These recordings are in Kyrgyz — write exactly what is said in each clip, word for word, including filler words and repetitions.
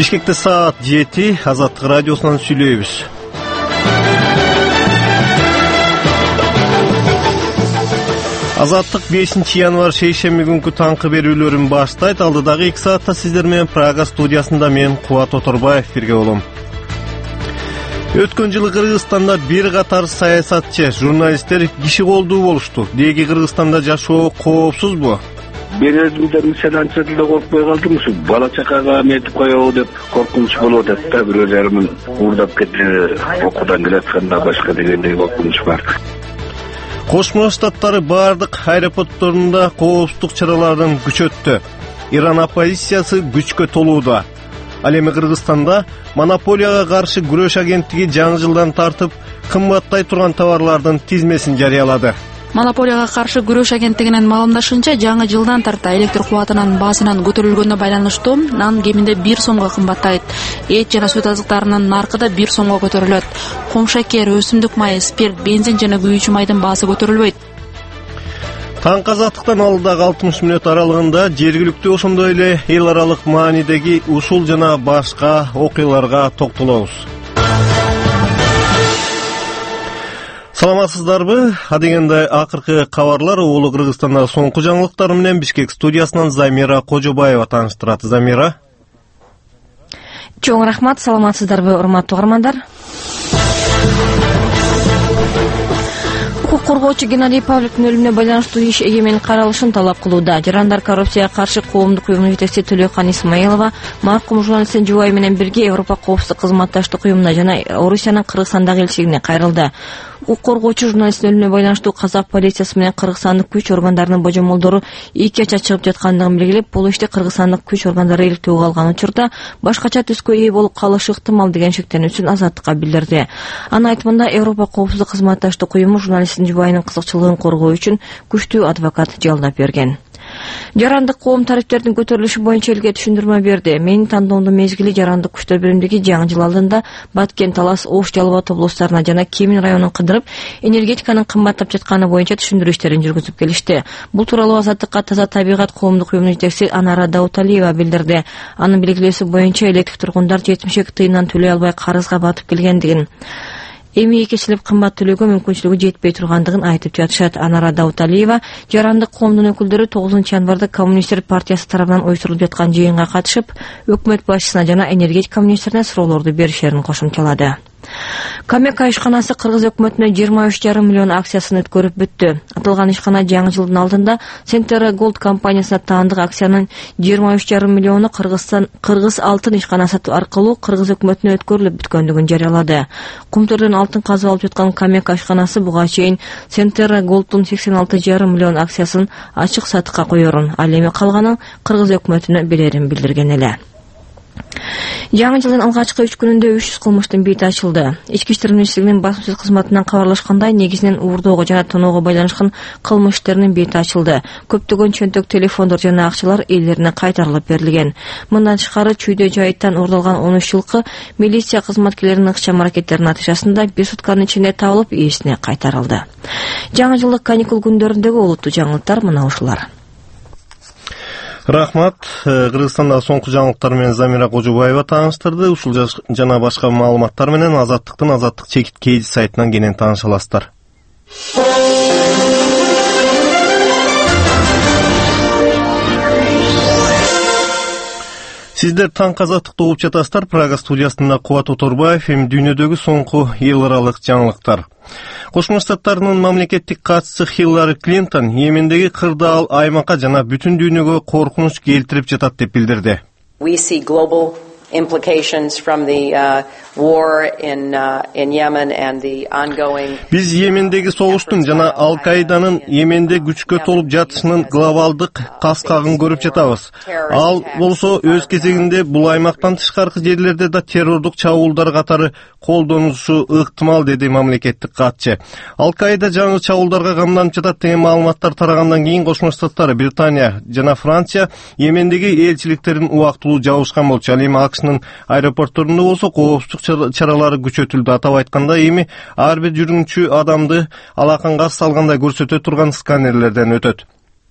Бишкекте саат жети, Азаттык радиосунан сүйлөйбүз. Азаттык бешинчи январь шейшемби күнкү таңкы берүүлөрүн баштайт. Алдыдагы эки саатта сиздер менен Прага студиясында мен Кубат Оторбаев бирге болом. Өткөн жылы Кыргызстанда бир катар саясатчы, журналисттер киши колдуу болушту. Деги Кыргызстанда жашоо коопсузбу? Берердимде мисал анча деле коркпой калдым, ушу бала чакага метип коебу деп коркунуч болуп атат да, бирөө жарымын уурдап кетти, окуудан келатканда башка дегендей коркунуч бар. Кошмо Штаттары бардык аэропортторунда коопсуздук чараларын күчөттү. Иран оппозициясы күчкө толууда. Ал эми Кыргызстанда монополияга каршы күрөш агенттиги жаңы жылдан тартып кымбаттай турган товарлардын тизмесин жарыялады. Монополияга каршы күрөш агенттигинин маалымдашынча, жаңы жылдан тарта электр кубатынын баасынын көтөрүлгөнүнө байланыштуу нан кеминде бир сомго кымбаттайт. Эт жана сүт азыктарынын наркы да бир сомго көтөрүлөт. Коңшекер, өсүмдүк майы, спирт, бензин жана күйүүчү майдын баасы көтөрүлбөйт. Таңкы азаттыктан алдыдагы алтымыш мүнөт аралыгында жергиликтүү ошондой эле эл аралык маанидеги ушул жана башка окуяларга токтолобуз. Саламатсыздарбы? Адегенде акыркы кабарлар Улуу Кыргызстандагы соңку жаңылыктар менен Бишкек студиясынан Замира Кожобаева тааныштырат. Замира. Чоң рахмат, саламатсыздарбы, урматтуу угармандар. Укук коргоочу Геннадий Павликтин өлүмүнө байланыштуу иш эгемен каралышын талап кылууда. Жарандар коррупцияга каршы коомдук уюмунун жетекчиси Төлөкан Исмаилова маркум журналисттин жубайы менен бирге Европа коопсуздук кызматташтык уюмуна жана Орусиянын Кыргызстандагы элчилигине кайрылды. Укук коргоочу журналисттин өлүмүнө байланыштуу казак полициясы менен кыргызстандык күч органдарынын божомолдору эки ача чыгып жаткандыгын белгилеп, бул иште кыргызстандык күч органдары иликтөө калган учурда башкача түскө ээ болуп калышы ыктымал деген шектенүүсүн Азаттыкка билдирди. Анын айтымында Европа коопсуздук кызматташтык уюму журналисттин жубайынын кызыкчылыгын коргоо үчүн күчтүү адвокат жалдап берген. Жарандык коом тарифтердин көтөрүлүшү боюнча элге түшүндүрмө берди. Менин тандоомдун мезгили жарандык күчтөр биримдиги жаңы жыл алдында Баткен, Талас, Ош, Жалал Абад облустарына жана Кемин районун кыдырып, энергетиканын кымбаттап жатканы боюнча түшүндүрүү иштерин жүргүзүп келишти. Бул тууралуу Азаттыкка Таза табигат коомдук уюмунун жетекчиси Анара Дауталиева билдирди. Анын белгилөөсү боюнча электик тургундар жетимиш эки тыйындан төлөй албай карызга батып келгендигин, эми кечилип кымбат төлөөгө мүмкүнчүлүгү жетпей тургандыгын айтып жатышат. Анара Дауталиева жарандык коомдун өкүлдөрү тогузунчу январда Коммунисттер партиясы тарабынан уюштурулуп жаткан жыйынга катышып, өкмөт башчысына жана энергетика министрине суроолорду беришерин кошумчалады. Камека ишканасы Кыргыз өкмөтүнө жыйырма үч жарым миллион акциясын өткөрүп бүттү. Аталган ишкана жаңы жылдын алдында Центера Голд компаниясына таандык акциянын жыйырма үч жарым миллиону Кыргызстан Кыргыз алтын ишканасы аркылуу Кыргыз өкмөтүнө өткөрүлүп бүткөндүгүн жарыялады. Кумтөрдөн алтын казып алып жаткан Камека ишканасы буга чейин Центера Голдтун сексен алты жарым миллион акциясын ачык сатыкка коерун, ал эми калганын Кыргыз өкмөтүнө берерин билдирген эле. Жаңы жылдын алгачкы үч күнүндө үч жүз кылмыштын бети ачылды. Ички иштер министрлигинин басмачыл кызматынан кабарлашкандай, негизинен уурдоого жана тоноого байланышкан кылмыш иштеринин бети ачылды. Көптөгөн чөнтөк телефондор жана акчалар ээлерине кайтарылып берилген. Мындан тышкары Чүйдө жайыттан уурдалган он үч жылкы милиция кызматкерлеринин ыкчам аракеттеринин натыйжасында бир сутканын ичинде табылып, ээсине кайтарылды. Жаңы жылдык каникул күндөрүндөгү олуттуу жаңылыктар мына ушулар. Рахмат. Кыргызстандагы соңку жаңылыктар менен Замира Кожобаева тааныштырды. Ушул жана башка маалыматтар менен Азаттыктын Азаттык чекит кейди сайтынан кенен тааныша аласыздар. Сиздер таңкы Азаттыкты угуп жатасыздар. Прага студиясында Кубат Оторбаев, эми дүйнөдөгү соңку эл аралык жаңылыктар. Кошмо Штаттарынын мамлекеттик катчысы Хиллари Клинтон Йемендеги кырдаал аймакка жана бүтүн дүйнөгө коркунуч келтирип жатат деп билдирди. We see global implications from the uh, war in uh, in Yemen and the ongoing. Биз Йемендеги согуштун жана Ал-Каиданын Йеменде күчкө толуп жатышынын глобалдык таскагын көрүп жатабыз. Ал болсо өз кезегинде бул аймактан тышкаркы жерлерде да террордук чабуулдар катары колдонушу ыктымал, деди мамлекеттик катчы. Ал-Каида жаңы чабуулдарга камданып жатат деген маалыматтар тарагандан кийин Кошмо Штаттар, Британия жана Франция Йемендеги элчиликтерин убактылуу жабышкан болчу. Ал эми АКШнын аэропортторунда болсо коопсуздук чаралары күчөтүлдү. Атап айтканда, эми ар бир жүргүнчү адамды алакан газ салгандай көрсөтө турган сканерлерден өтөт.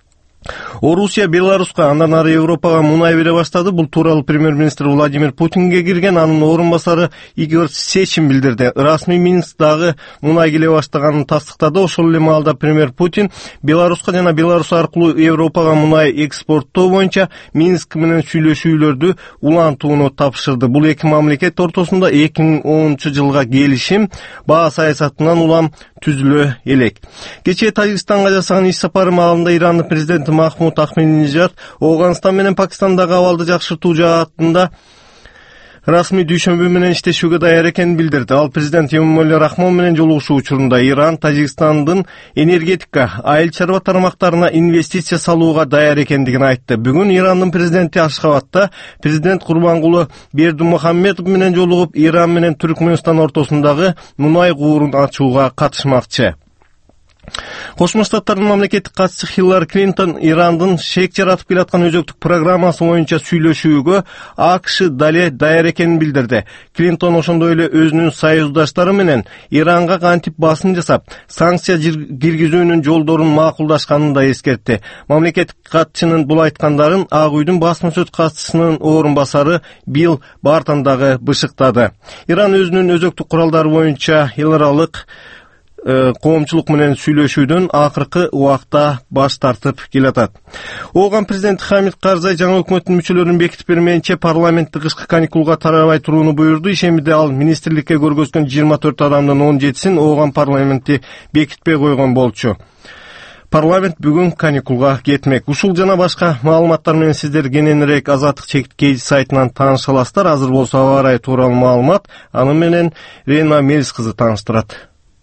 Орусия Беларуска, андан ары Европага мунай бере баштады. Бул тууралуу премьер-министр Владимир Путинге кирген анын орун басары Игорь Сечин билдирди. Расмий Минскдагы мунай келе баштаганын тастыктады. Ошол эле маалда премьер Путин Беларуска жана Беларусь аркылуу Европага мунай экспорттоо боюнча Минск менен сүйлөшүүлөрдү улантууну тапшырды. Бул эки мамлекет ортосунда эки миң онунчу жылга келишим баа саясатынан улам түзүлө элек. Кечээ Тажикстанга жасаган иш сапары маалында Ирандын президенти Махмуд Ахмединежад Ооганстан менен Пакистандагы абалды жакшыртуу жаатында расмий дүйшөмбү менен иштешүүгө даяр экенин билдирди. Ал президент Эмомали Рахмон менен жолугушуу учурунда Иран Тажикстандын энергетика, айыл чарба тармактарына инвестиция салууга даяр экендигин айтты. Бүгүн Ирандын президенти Ашхабадта президент Курбангулы Бердимухамедов менен жолугуп, Иран менен Түркмөнстан ортосундагы мунай куурун ачууга катышмакчы. Кошмо Штаттардын мамлекеттик катчысы Хиллари Клинтон Ирандын шек жаратып келаткан өзөктүк программасы боюнча сүйлөшүүгө АКШ дале даяр экенин билдирди. Клинтон ошондой эле өзүнүн союздаштары менен Иранга кантип басым жасап, санкция киргизүүнүн жолдорун макулдашканын да эскертти. Мамлекеттик катчынын бул айткандарын Ак үйдүн басма сөз катчысынын орун басары Билл Бартон дагы бышыктады. Иран өзүнүн өзөктүк куралдары боюнча эл аралык коомчулук менен сүйлөшүүдөн акыркы убакта баш тартып келатат. Ооган президент Хамид Карзай жаңы өкмөттүн мүчөлөрүн бекитип бермейинче парламентти кышкы каникулга тарабай турууну буйрду. Ишемиде ал министрликке көргөзгөн жыйырма төрт адамдын он жетисин Ооган парламенти бекитпей койгон болчу. Парламент бүгүн каникулга кетмек. Ушул жана башка маалыматтар менен сиздер кененирээк Азаттык чекит сайтынан тааныша аласыздар. Азыр болсо аба ырайы тууралуу маалымат аны менен Рена Мелис кызы тааныштырат.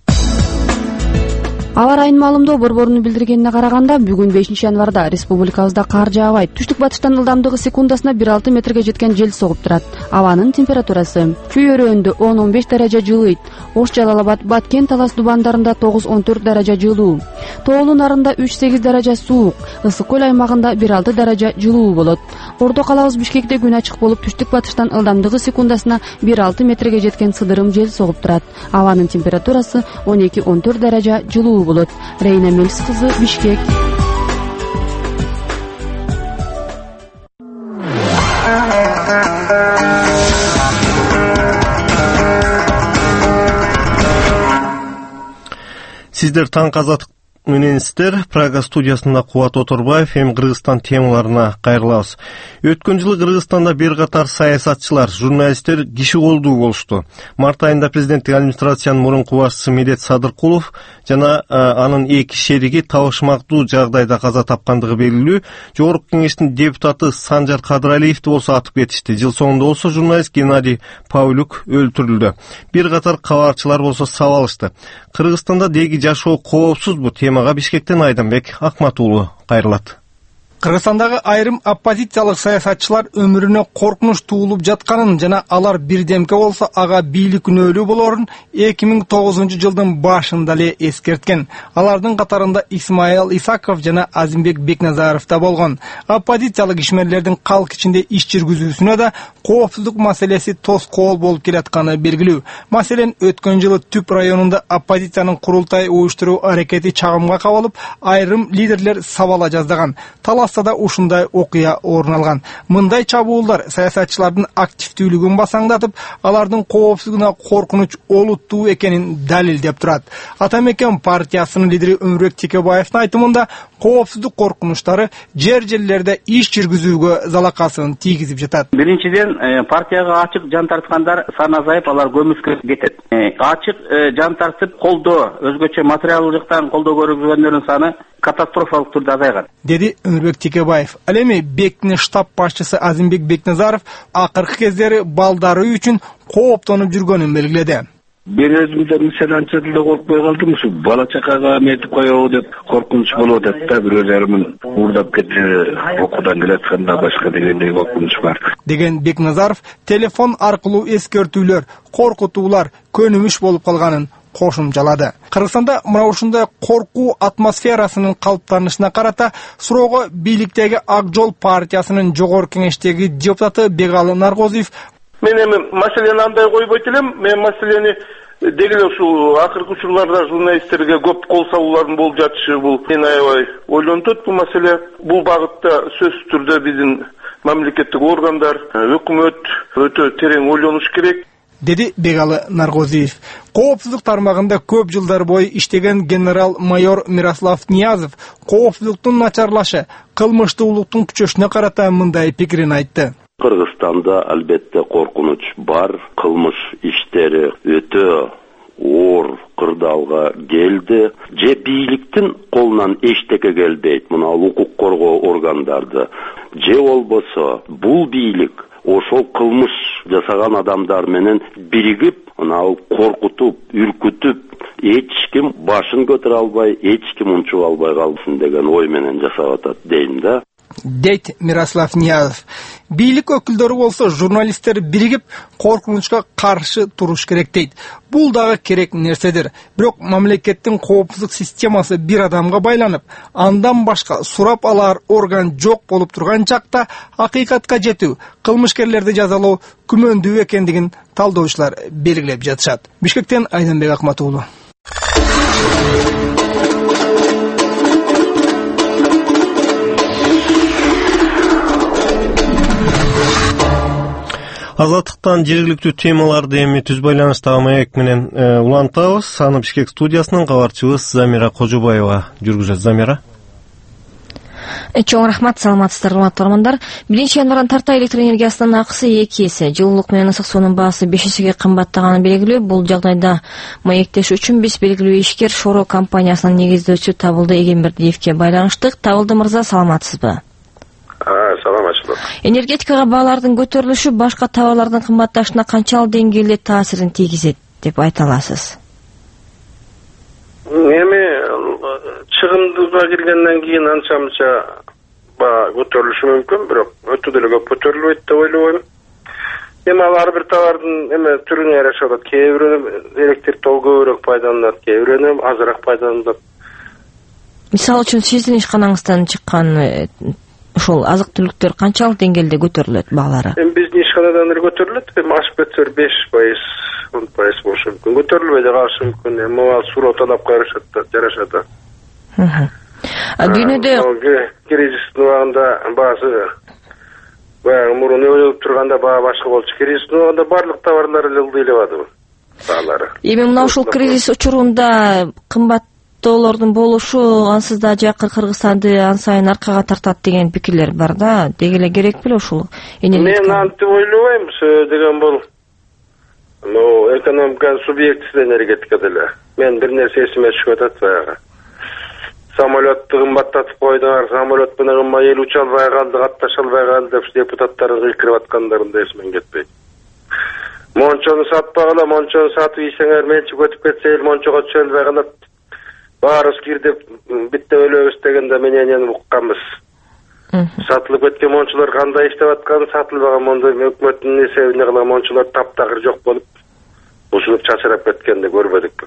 Аба ырайынын маалымдоо борборунун билдиргенине караганда, бүгүн бешинчи январда республикабызда кар жаабайт. Түштүк батыштан ылдамдыгы секундасына бир алты метрге жеткен жел согуп турат. Абанын температурасы чүй өрөөнүндө он он беш даража жылыйт. Ош Жалал Абад, Баткен, Талас Дубандарында тогуз он төрт даража жылуу. Тоолуу Нарында үч сегиз даража суук. Ысык көл аймагында бир алты даража жылуу болот. Ордо калабыз Бишкекте күн ачык болуп, түштүк батыштан ылдамдыгы секундасына бир алты метрге жеткен сыдырым жел согуп турат. Абанын температурасы он эки он төрт даража жылуу болот. Рейна Мелис кызы, Бишкек. Сиздер таң Азаттык мененсиздер. Прага студиясында Кубат Оторбаев, эми Кыргызстан темаларына кайрылабыз. Өткөн жылы Кыргызстанда бир катар саясатчылар, журналисттер киши колдуу болушту. Март айында президенттик администрациянын мурунку башчысы Медет Садыркулов жана анын эки шериги табышмактуу жагдайда каза тапкандыгы белгилүү. Жогорку кеңештин депутаты Санжар Кадыралиевди болсо атып кетишти. Жыл соңунда болсо журналист Геннадий Павлюк өлтүрүлдү. Бир катар кабарчылар болсо сабалышты. Кыргызстанда деги жашоо коопсузбу? Темага Бишкектен Айданбек Акматуулу кайрылат. Кыргызстандагы айрым оппозициялык саясатчылар өмүрүнө коркунуч туулуп жатканын жана алар бирдемке болсо ага бийлик күнөөлүү болорун эки миң тогузунчу жылдын башында эле эскерткен. Алардын катарында Исмаил Исаков жана Азимбек Бекназаров да болгон. Оппозициялык ишмерлердин калк ичинде иш жүргүзүүсүнө да коопсуздук маселеси тоскоол болуп келатканы белгилүү. Маселен, өткөн жылы Түп районунда оппозициянын курултай уюштуруу аракети чагымга кабылып, айрым лидерлер сабала жаздаган. Да ушундай окуя орун алган. Мындай чабуулдар саясатчылардын активдүүлүгүн басаңдатып, алардын коопсуздугуна коркунуч олуттуу экенин далилдеп турат. Атамекен партиясынын лидери Өмүрбек Текебаевдин айтымында, коопсуздук коркунучтары жер жерлерде иш жүргүзүүгө залакасын тийгизип жатат. Биринчиден, партияга ачык жан тарткандар саны азайып, алар көмүскө кетет. Ачык жан тартып колдоо, өзгөчө материалдык жактан колдоо көргөзгөндөрдүн саны катастрофалык түрдө азайган, деди Өмүрбек Текебаев. Ал эми Бектин штаб башчысы Азимбек Бекназаров акыркы кездери балдары үчүн кооптонуп жүргөнүн белгиледи. Бир өзүмдө мисалан чатылда коркпой калдым, ушу бала чакага метип коебу деп коркунуч болуп атат да, бирөөлөрүмүн уурдап кетти, окуудан келатканда башка дегендей коркунуч бар, деген Бекназаров телефон аркылуу эскертүүлөр, коркутуулар көнүмүш болуп калганын кошумчалады. Кыргызстанда мына ушундай коркуу атмосферасынын калыптанышына карата суроого бийликтеги Ак жол партиясынын жогорку кеңештеги депутаты Бегалы Наргозиев: Мен эми маселени андай койбойт элем, мен маселени Деги ушул акыркы учурларда журналисттерге көп кол салуулардын болуп жатышы бул мени аябай ойлонтот. Бул маселе бул багытта сөзсүз түрдө биздин мамлекеттик органдар, өкмөт өтө терең ойлонуш керек, деди Бегалы Наргозиев. Коопсуздук тармагында көп жылдар бою иштеген генерал-майор Мирослав Ниязов коопсуздуктун начарлашы, кылмыштуулуктун күчөшүнө карата мындай пикирин айтты. Кыргызстанда албетте коркунуч бар, кылмыш иштери өтө оор кырдаалга келди. Же бийликтин колунан эчтеке келбейт, мына укук коргоо органдарды. Же болбосо бул бийлик ошол кылмыш жасаган адамдар менен биригип, мына коркутуп, үркүтүп, эч ким башын көтөрө албай, эч ким унчуп албай калсын деген ой менен жасап атат дейм да. Дейт Мирослав Ниязов. Бийлик өкүлдөрү болсо журналисттер биригип коркунучка каршы туруш керек дейт. Бул дагы керек нерседир. Бирок мамлекеттин коопсуздук системасы бир адамга байланып, андан башка сурап алар орган жок болуп турган чакта акыйкатка жетүү, кылмышкерлерди жазалоо күмөндүү экендигин талдоочулар белгилеп жатышат. Бишкектен Айданбек Акмат уулу. Азаттыктан жергиликтүү темаларды эми түз байланыштагы маек менен улантабыз. Аны Бишкек студиясынын кабарчыбыз Замира Кожобаева жүргүзөт. Замира. Чоң рахмат, саламатсыздар, урматтуу көрөрмандар. биринчи январдан тарта электр энергиясынын акысы эки эсе, жылуулук менен ысык суунун баасы беш эсеге кымбаттаганы белгилүү. Бул жагдайда маектеш үчүн биз белгилүү ишкер Шоро компаниясынын негиздөөчүсү Табылды Эгембердиевке байланыштык. Табылды мырза, саламатсызбы? Саламатчылык. Энергетикага баалардын көтөрүлүшү башка товарлардын кымбатташына канчалык деңгээлде таасирин тийгизет деп айта аласыз? Эми чыгымдыга киргенден кийин анча мынча баа көтөрүлүшү мүмкүн, бирок өтө деле көп көтөрүлбөйт деп ойлойм. Эми ал ар бир товардын эме түрүнө жараша болот. Кээ бирөө электр тол көбүрөөк пайдаланат, кээ бирөө азыраак пайдаланат. Мисалы үчүн сиздин ишканаңыздан чыккан ошол азык-түлүктөр канчалык деңгээлде көтөрүлөт баалары? Эми биздин ишканадан эле көтөрүлөт, эми ашып кетсе беш пайыз, он пайыз болушу мүмкүн. Көтөрүлбөй да калышы мүмкүн. Эми ал суроо талапка жараша. Дүйнөдө кризистин убагында баасы баягы мурун ойлоп турганда баа башка болчу. Кризистин убагында баардык товарлар эле ылдыйлабады баалары. Эми мына ушул кризис учурунда кымбат доллардын болушу ансыз да жакыр Кыргызстанды ан сайын аркага тартат деген пикирлер бар да. Деги эле керек беле ушул энергетика? Мен антип ойлобойм, деген бул ну экономиканын субъектиси энергетика деле. Мен бир нерсе эсиме түшүп атат баягы. Самолетту кымбаттатып койдуңар, самолет менен эл уча албай калды, катташа албай калды деп депутаттардын кыйкырып аткандарын да эсимен кетпейт. Мончону сатпагыла, мончону сатып ийсеңер, менчик өтүп кетсе эл мончого түшө албай калат. Баарыбыз кирдип битте өлөбүз дегенде менен укканбыз. Сатылып кеткен мончулар кандай иштеп атканын, сатылбаган мончо өкмөттүн эсебине кылган мончулар таптакыр жок болуп, бузулуп чачырап кеткенди көрбөдүкпү?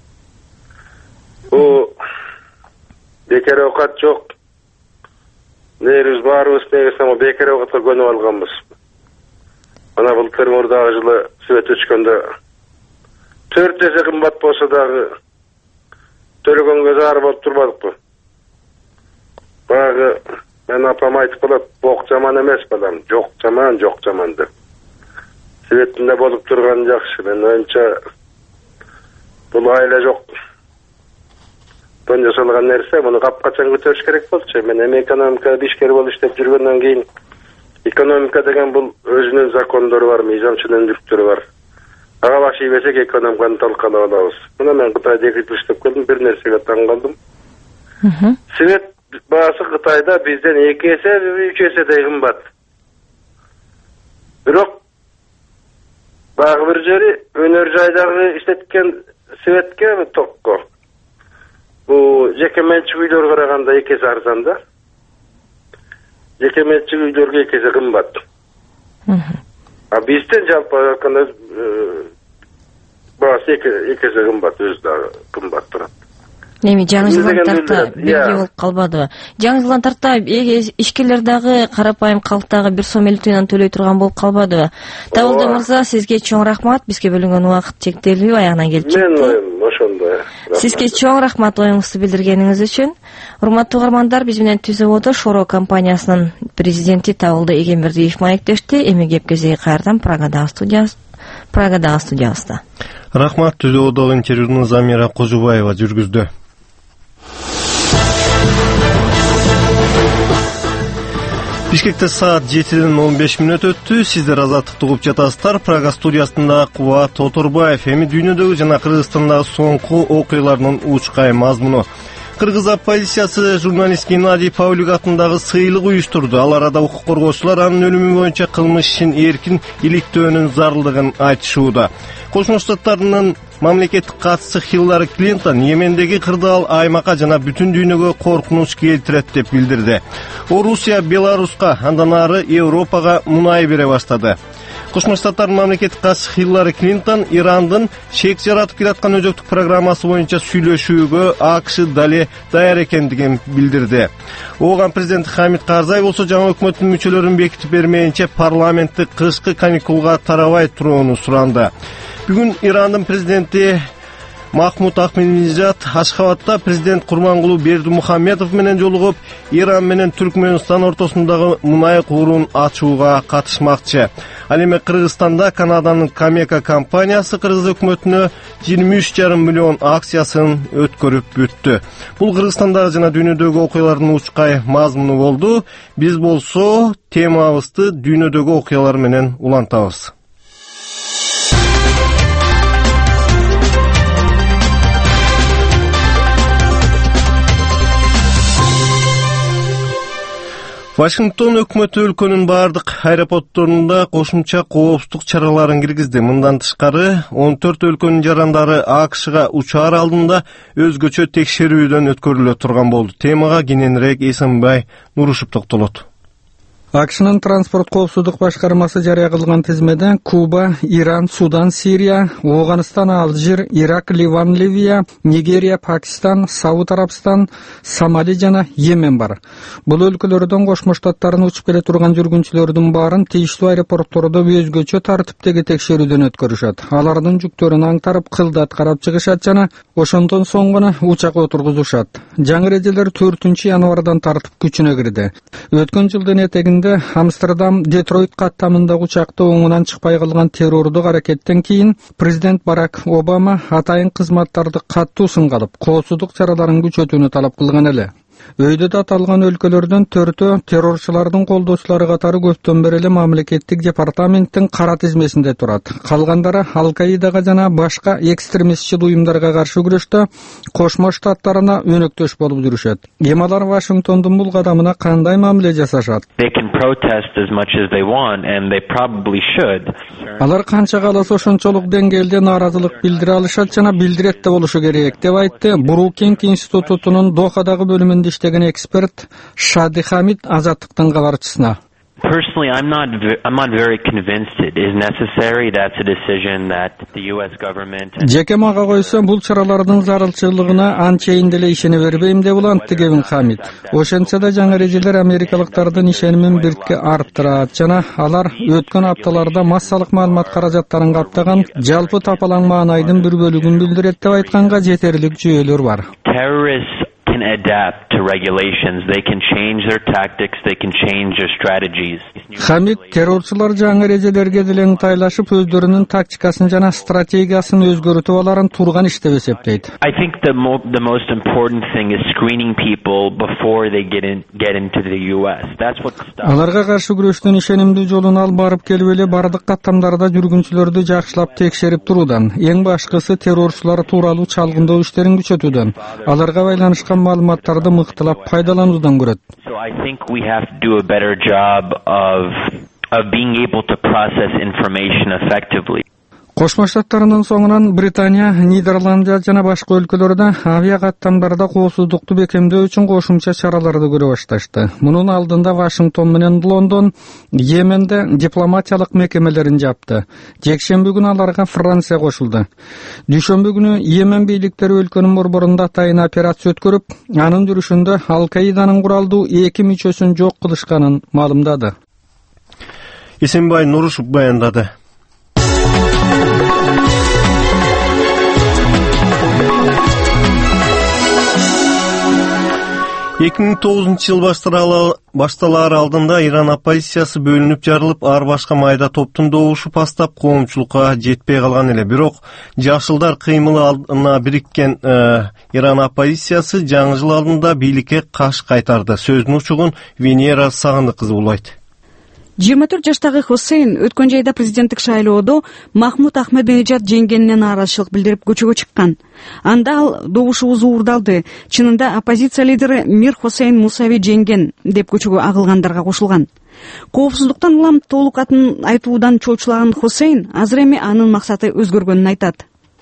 Бул бекер оокат жок. Нерибиз баарыбыз негизинен бекер оокатка көнүп алганбыз. Ана былтыр мурдагы жылы свет өчкөндө төрт эсе кымбат болсо дагы төлөгөнгө зар болуп турбадыкпы? Баягы мен апам айтып калат, бок жаман эмес балам, жок жаман, жок жаман деп. Светинде болуп турган жакшы. Мен оюмча бул айла жок. Бун жасалган нерсе, муну капкачан көтөрүш керек болчу. Мен эми экономика ишкер болуп иштеп жүргөндөн кийин экономика деген бул өзүнүн закондору бар, мыйзамчыл өндүрүктөрү бар. Ага баш ийбесек экономиканы талкалап алабыз. Мына мен Кытайда эки жыл иштеп келдим, бир нерсеге таң калдым. Свет баасы Кытайда бизден эки эсе, үч эседей кымбат. Бирок багы бир жери өнөр жайдагы иштеткен светке, токко бул жеке менчик үйлөр караганда эки эсе арзан да. Жеке менчик үйлөргө эки эсе кымбат. А бизден жалпы айтканда баасы эки эсе кымбат, өзү да кымбат турат. эми жаңы жылдан тарта бирге болуп калбадыбы? Жаңы жылдан тарта ишкерлер дагы карапайым калк дагы бир сом элүү тыйындан төлөй турган болуп калбадыбы? Табылды мырза, сизге чоң рахмат. Бизге бөлүнгөн убакыт чектелүү, аягына келип чыкты. Мен оюм ошондой. Сизге чоң рахмат оюңузду билдиргениңиз үчүн. Урматтуу угармандар, биз менен Түзөбодо Шоро компаниясынын президенти Табылды Эгембердиев маектешти. Эми кеп кезеги кайрадан Прагадагы студиясы Прагадагы студиябызда. Рахмат. Түзөбодогу интервьюну Замира Кожубаева жүргүздү. Бишкекте саат жетиден он беш мүнөт өттү. Сиздер Азаттыкты угуп жатасыздар. Прага студиясында Кубат Оторбаев. Эми дүйнөдөгү жана Кыргызстандагы соңку окуялардын учкай мазмуну. Кыргыз оппозициясы журналист Геннадий Павлюк атындагы сыйлык уюштурду. Ал арада укук коргоочулар анын өлүмү боюнча кылмыш ишин эркин иликтөөнүн зарылдыгын айтышууда. Кошмо Штаттардын мамлекеттик катчысы Хиллари Клинтон Йемендеги кырдаал аймакка жана бүтүн дүйнөгө коркунуч келтирет деп билдирди. Орусия Беларуска, андан ары Европага мунай бере баштады. Кошмо Штаттардын мамлекеттик катчысы Хиллари Клинтон Ирандын шек жаратып келаткан өзөктүк программасы боюнча сүйлөшүүгө АКШ дале даяр экендигин билдирди. Ооган президент Хамид Карзай болсо жаңы өкмөттүн мүчөлөрүн бекитип бермейинче парламентти кышкы каникулга тарабай турууну суранды. Бүгүн Ирандын президенти Махмуд Ахмединежад Ашхабадта президент Курмангулу Бердимухамедов менен жолугуп, Иран менен Түркмөнстан ортосундагы мунай куурун ачууга катышмакчы. Ал эми Кыргызстанда Канаданын Камека компаниясы Кыргыз өкмөтүнө жыйырма үч жарым миллион акциясын өткөрүп бүттү. Бул Кыргызстандагы жана дүйнөдөгү окуялардын учкай мазмуну болду. Биз болсо темабызды дүйнөдөгү окуялар менен улантабыз. Вашингтон өкмөтү өлкөнүн бардык аэропортторунда кошумча коопсуздук чараларын киргизди. Мындан тышкары он төрт өлкөнүн жарандары АКШга учаар алдында өзгөчө текшерүүдөн өткөрүлө турган болду. Темага кененирээк Эсенбай Нурушев токтолот. АКШнын транспорт коопсуздук башкармасы жарыя кылган тизмеде Куба, Иран, Судан, Сирия, Ооганстан, Алжир, Ирак, Ливан, Ливия, Нигерия, Пакистан, Сауд Арабстан, Сомали жана Йемен бар. Бул өлкөлөрдөн Кошмо Штаттарына учуп келе турган жүргүнчүлөрдүн баарын тийиштүү аэропорттордо өзгөчө тартиптеги текшерүүдөн өткөрүшөт. Алардын жүктөрүн аңтарып, кылдат карап чыгышат жана ошондон соң гана учакка отургузушат. Жаңы эрежелер төртүнчү январдан тартып күчүнө кирди. Өткөн жылдын этегинде Амстердам Детройт каттамындагы учакта оңунан чыкпай калган террордук аракеттен кийин президент Барак Обама атайын кызматтарды каттуу сынга алып, коопсуздук чараларын күчөтүүнү талап кылган эле. Өйдө да аталган өлкөлөрдөн төртөө террорчулардын колдоочулары катары көптөн бери эле мамлекеттик департаменттин кара тизмесинде турат. Калгандары Ал-Каидага жана башка экстремистчил уюмдарга каршы күрөштө Кошмо Штаттарына өнөктөш болуп жүрүшөт. Эми алар Вашингтондун бул кадамына кандай мамиле жасашат? Алар канча кааласа ошончолук деңгээлде нааразылык билдире алышат жана билдирет да болушу керек деп айтты Брукинг институтунун Дохадагы бөлүмүндө иштеген эксперт Шади Хамид Азаттыктын кабарчысына. Personally, I'm not I'm not very convinced it is necessary. That's a decision that the U S government. Жеке мага койсо, бул чаралардын зарылчылыгына анчейин деле ишене бербейм деп улантты Кевин Хамид. Ошентсе да жаңы эрежелер америкалыктардын ишенимин биртке арттырат жана алар өткөн апталарда массалык маалымат каражаттарын каптаган жалпы тапалаң маанайдын бир бөлүгүн билдирет деп айтканга жетерлик жүйөлөр бар. Terrorists can adapt to regulations. They can change their tactics. They can change their strategies. Хамид террорчулар жаңы эрежелерге деле ыңтайлашып, өздөрүнүн тактикасын жана стратегиясын өзгөртүп аларын турган иш деп эсептейт. I think the mo the most important thing is screening people before they get in get into the U S. That's what Аларга каршы күрөштүн ишенимдүү жолун алып барып келип эле бардык каттамдарда жүргүнчүлөрдү жакшылап текшерип туруудан, эң башкысы террорчулар тууралуу чалгындоо иштерин күчөтүүдөн, аларга байланышкан маалыматтарды мыктылап пайдалануудан көрөт. So I think we have to do a better job of of being able to process information effectively. Кошмо Штаттарынын соңунан Британия, Нидерландия жана башка өлкөлөрдө авиа каттамдарда коопсуздукту бекемдөө үчүн кошумча чараларды көрө башташты. Мунун алдында Вашингтон менен Лондон Йеменде дипломатиялык мекемелерин жапты. Жекшемби күнү аларга Франция кошулду. Дүйшөмбү күнү Йемен бийликтери өлкөнүн борборунда атайын операция өткөрүп, анын жүрүшүндө Ал-Каиданын куралдуу эки мүчөсүн жок кылышканын маалымдады. Эсенбай Нурушев баяндады. эки миң тогузунчу жыл башталаар алдында Иран оппозициясы бөлүнүп жарылып, ар башка майда топтун добушу бастап коомчулукка жетпей калган эле. Бирок жашылдар кыймылы алдына бириккен Иран оппозициясы жаңы жыл алдында бийликке каш кайтарды. Сөздүн учугун Венера Сагындык кызы улайт. жыйырма төрт жаштагы Хусейн өткөн жайда президенттик шайлоодо Махмуд Ахмединежад жеңгенине нааразычылык билдирип көчөгө чыккан. Анда ал добушубуз уурдалды. Чынында оппозиция лидери Мир Хусейн Мусави жеңген деп көчөгө агылгандарга кошулган. Коопсуздуктан улам толук атын айтуудан чочулаган Хусейн азыр эми анын максаты өзгөргөнүн айтат.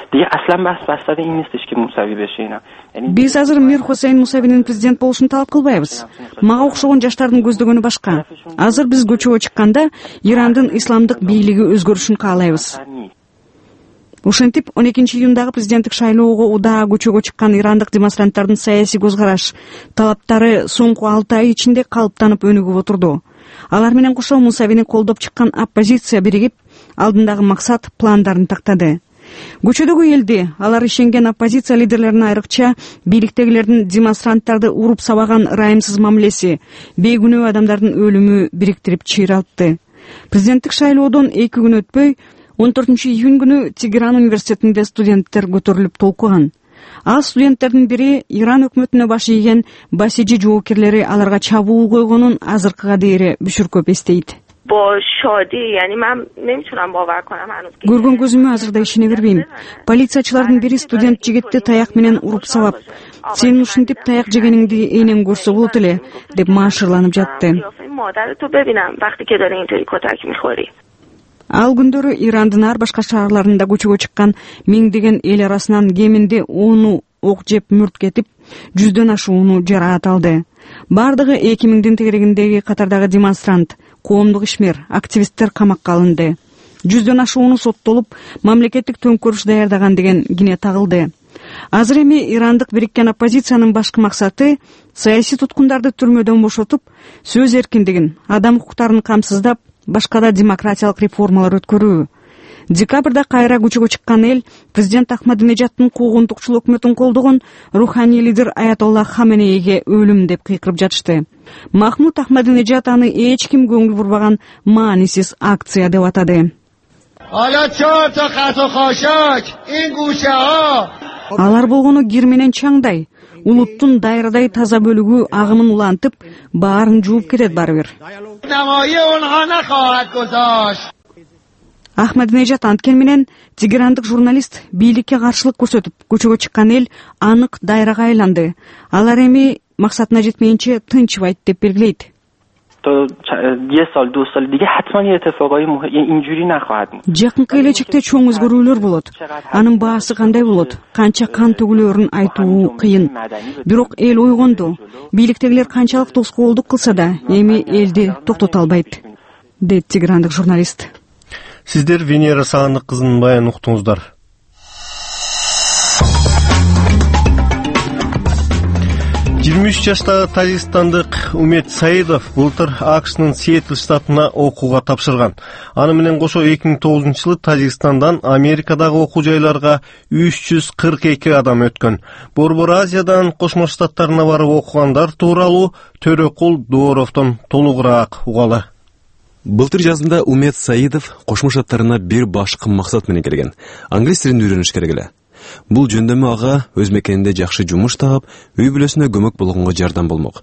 Биз азыр Мир Хусейн Мусавинин президент болушун талап кылбайбыз. Мага окшогон жаштардын көздөгөнү башка. Азыр биз көчөгө чыкканда Ирандын исламдык бийлиги өзгөрүшүн каалайбыз. Ошентип он экинчи июндагы президенттик шайлоого удаа көчөгө чыккан ирандык демонстранттардын саясий көз караш талаптары соңку алты ай ичинде калыптанып өнүгүп отурду. Алар менен кошо Мусавини колдоп чыккан оппозиция биригип, алдындагы максат пландарын тактады. Көчөдөгү элди, алар ишенген оппозиция лидерлерине айрыкча бийликтегилердин демонстранттарды уруп сабаган ырайымсыз мамилеси, бейгүнөө адамдардын өлүмү бириктирип чыйралтты. Президенттик шайлоодон эки күн өтпөй, он төртүнчү июнь күнү Тегеран университетинде студенттер көтөрүлүп толкуган. Ал студенттердин бири Иран өкмөтүнө баш ийген басижи жоокерлери аларга чабуул койгонун азыркыга дейре бүшүркөп эстейт. Көргөн көзүмө азырда ишене бербейм. Полициячылардын бири студент жигитти таяк менен уруп сабап, сенин ушинтип таяк жегениңди эйнем көрсө болот эле, деп маашырланып жатты. Ал күндөрү Ирандын ар башка шаарларында көчөгө чыккан миңдеген эл арасынан кеминде ону ок жеп мүрт кетип, жүздөн ашууну жараат алды. Бардыгы эки миңдин тегерегиндеги катардагы демонстрант, коомдук ишмер, активисттер камакка алынды. Жүздөн ашууну соттолуп, мамлекеттик төңкөрүш даярдаган деген кине тагылды. Азыр эми ирандык бириккен оппозициянын башкы максаты саясий туткундарды түрмөдөн бошотуп, сөз эркиндигин, адам укуктарын камсыздап, башка да демократиялык реформалар өткөрүү. Декабрда кайра көчөгө чыккан эл президент Ахмадинежадтын куугунтукчул өкмөтүн колдогон руханий лидер Аятолла Хаменейге өлүм деп кыйкырып жатышты. Махмуд Ахмадинежад аны эч ким көңүл бурбаган маанисиз акция деп атады. Алар болгону кир менен чаңдай, улуттун дайрадай таза бөлүгү агымын улантып, баарын жууп кетет барыбир. Ахмадинежад анткен менен тегерандык журналист бийликке каршылык көрсөтүп, көчөгө чыккан эл анык дайрага айланды. Алар эми максатына жетмейинче тынчыбайт деп белгилейт. Жакынкы келечекте чоң өзгөрүүлөр болот. Анын баасы кандай болот? Канча кан төгүлөрүн айтуу кыйын. Бирок эл ойгонду. Бийликтегилер канчалык тоскоолдук кылса да, эми элди токтото албайт, дейт тегерандык журналист. Сиздер Венера Сагындык кызынын баянын уктуңуздар. жыйырма үч жаштагы тажикстандык Умет Саидов былтыр АКШнын Сиэтл штатына окууга тапшырган. Аны менен кошо эки миң тогузунчу жылы Тажикстандан Америкадагы окуу жайларга үч жүз кырк эки адам өткөн. Борбор Азиядан Кошмо Штаттарына барып окугандар тууралуу Төрөкул Дооровдон толугураак угалы. Былтыр жазында Умет Саидов Кошмо Штаттарына бир башкы максат менен келген. Англис тилин үйрөнүш керек эле. Бул жөндөмө ага өз мекенинде жакшы жумуш таап, үй бүлөсүнө көмөк болгонго жардам болмок.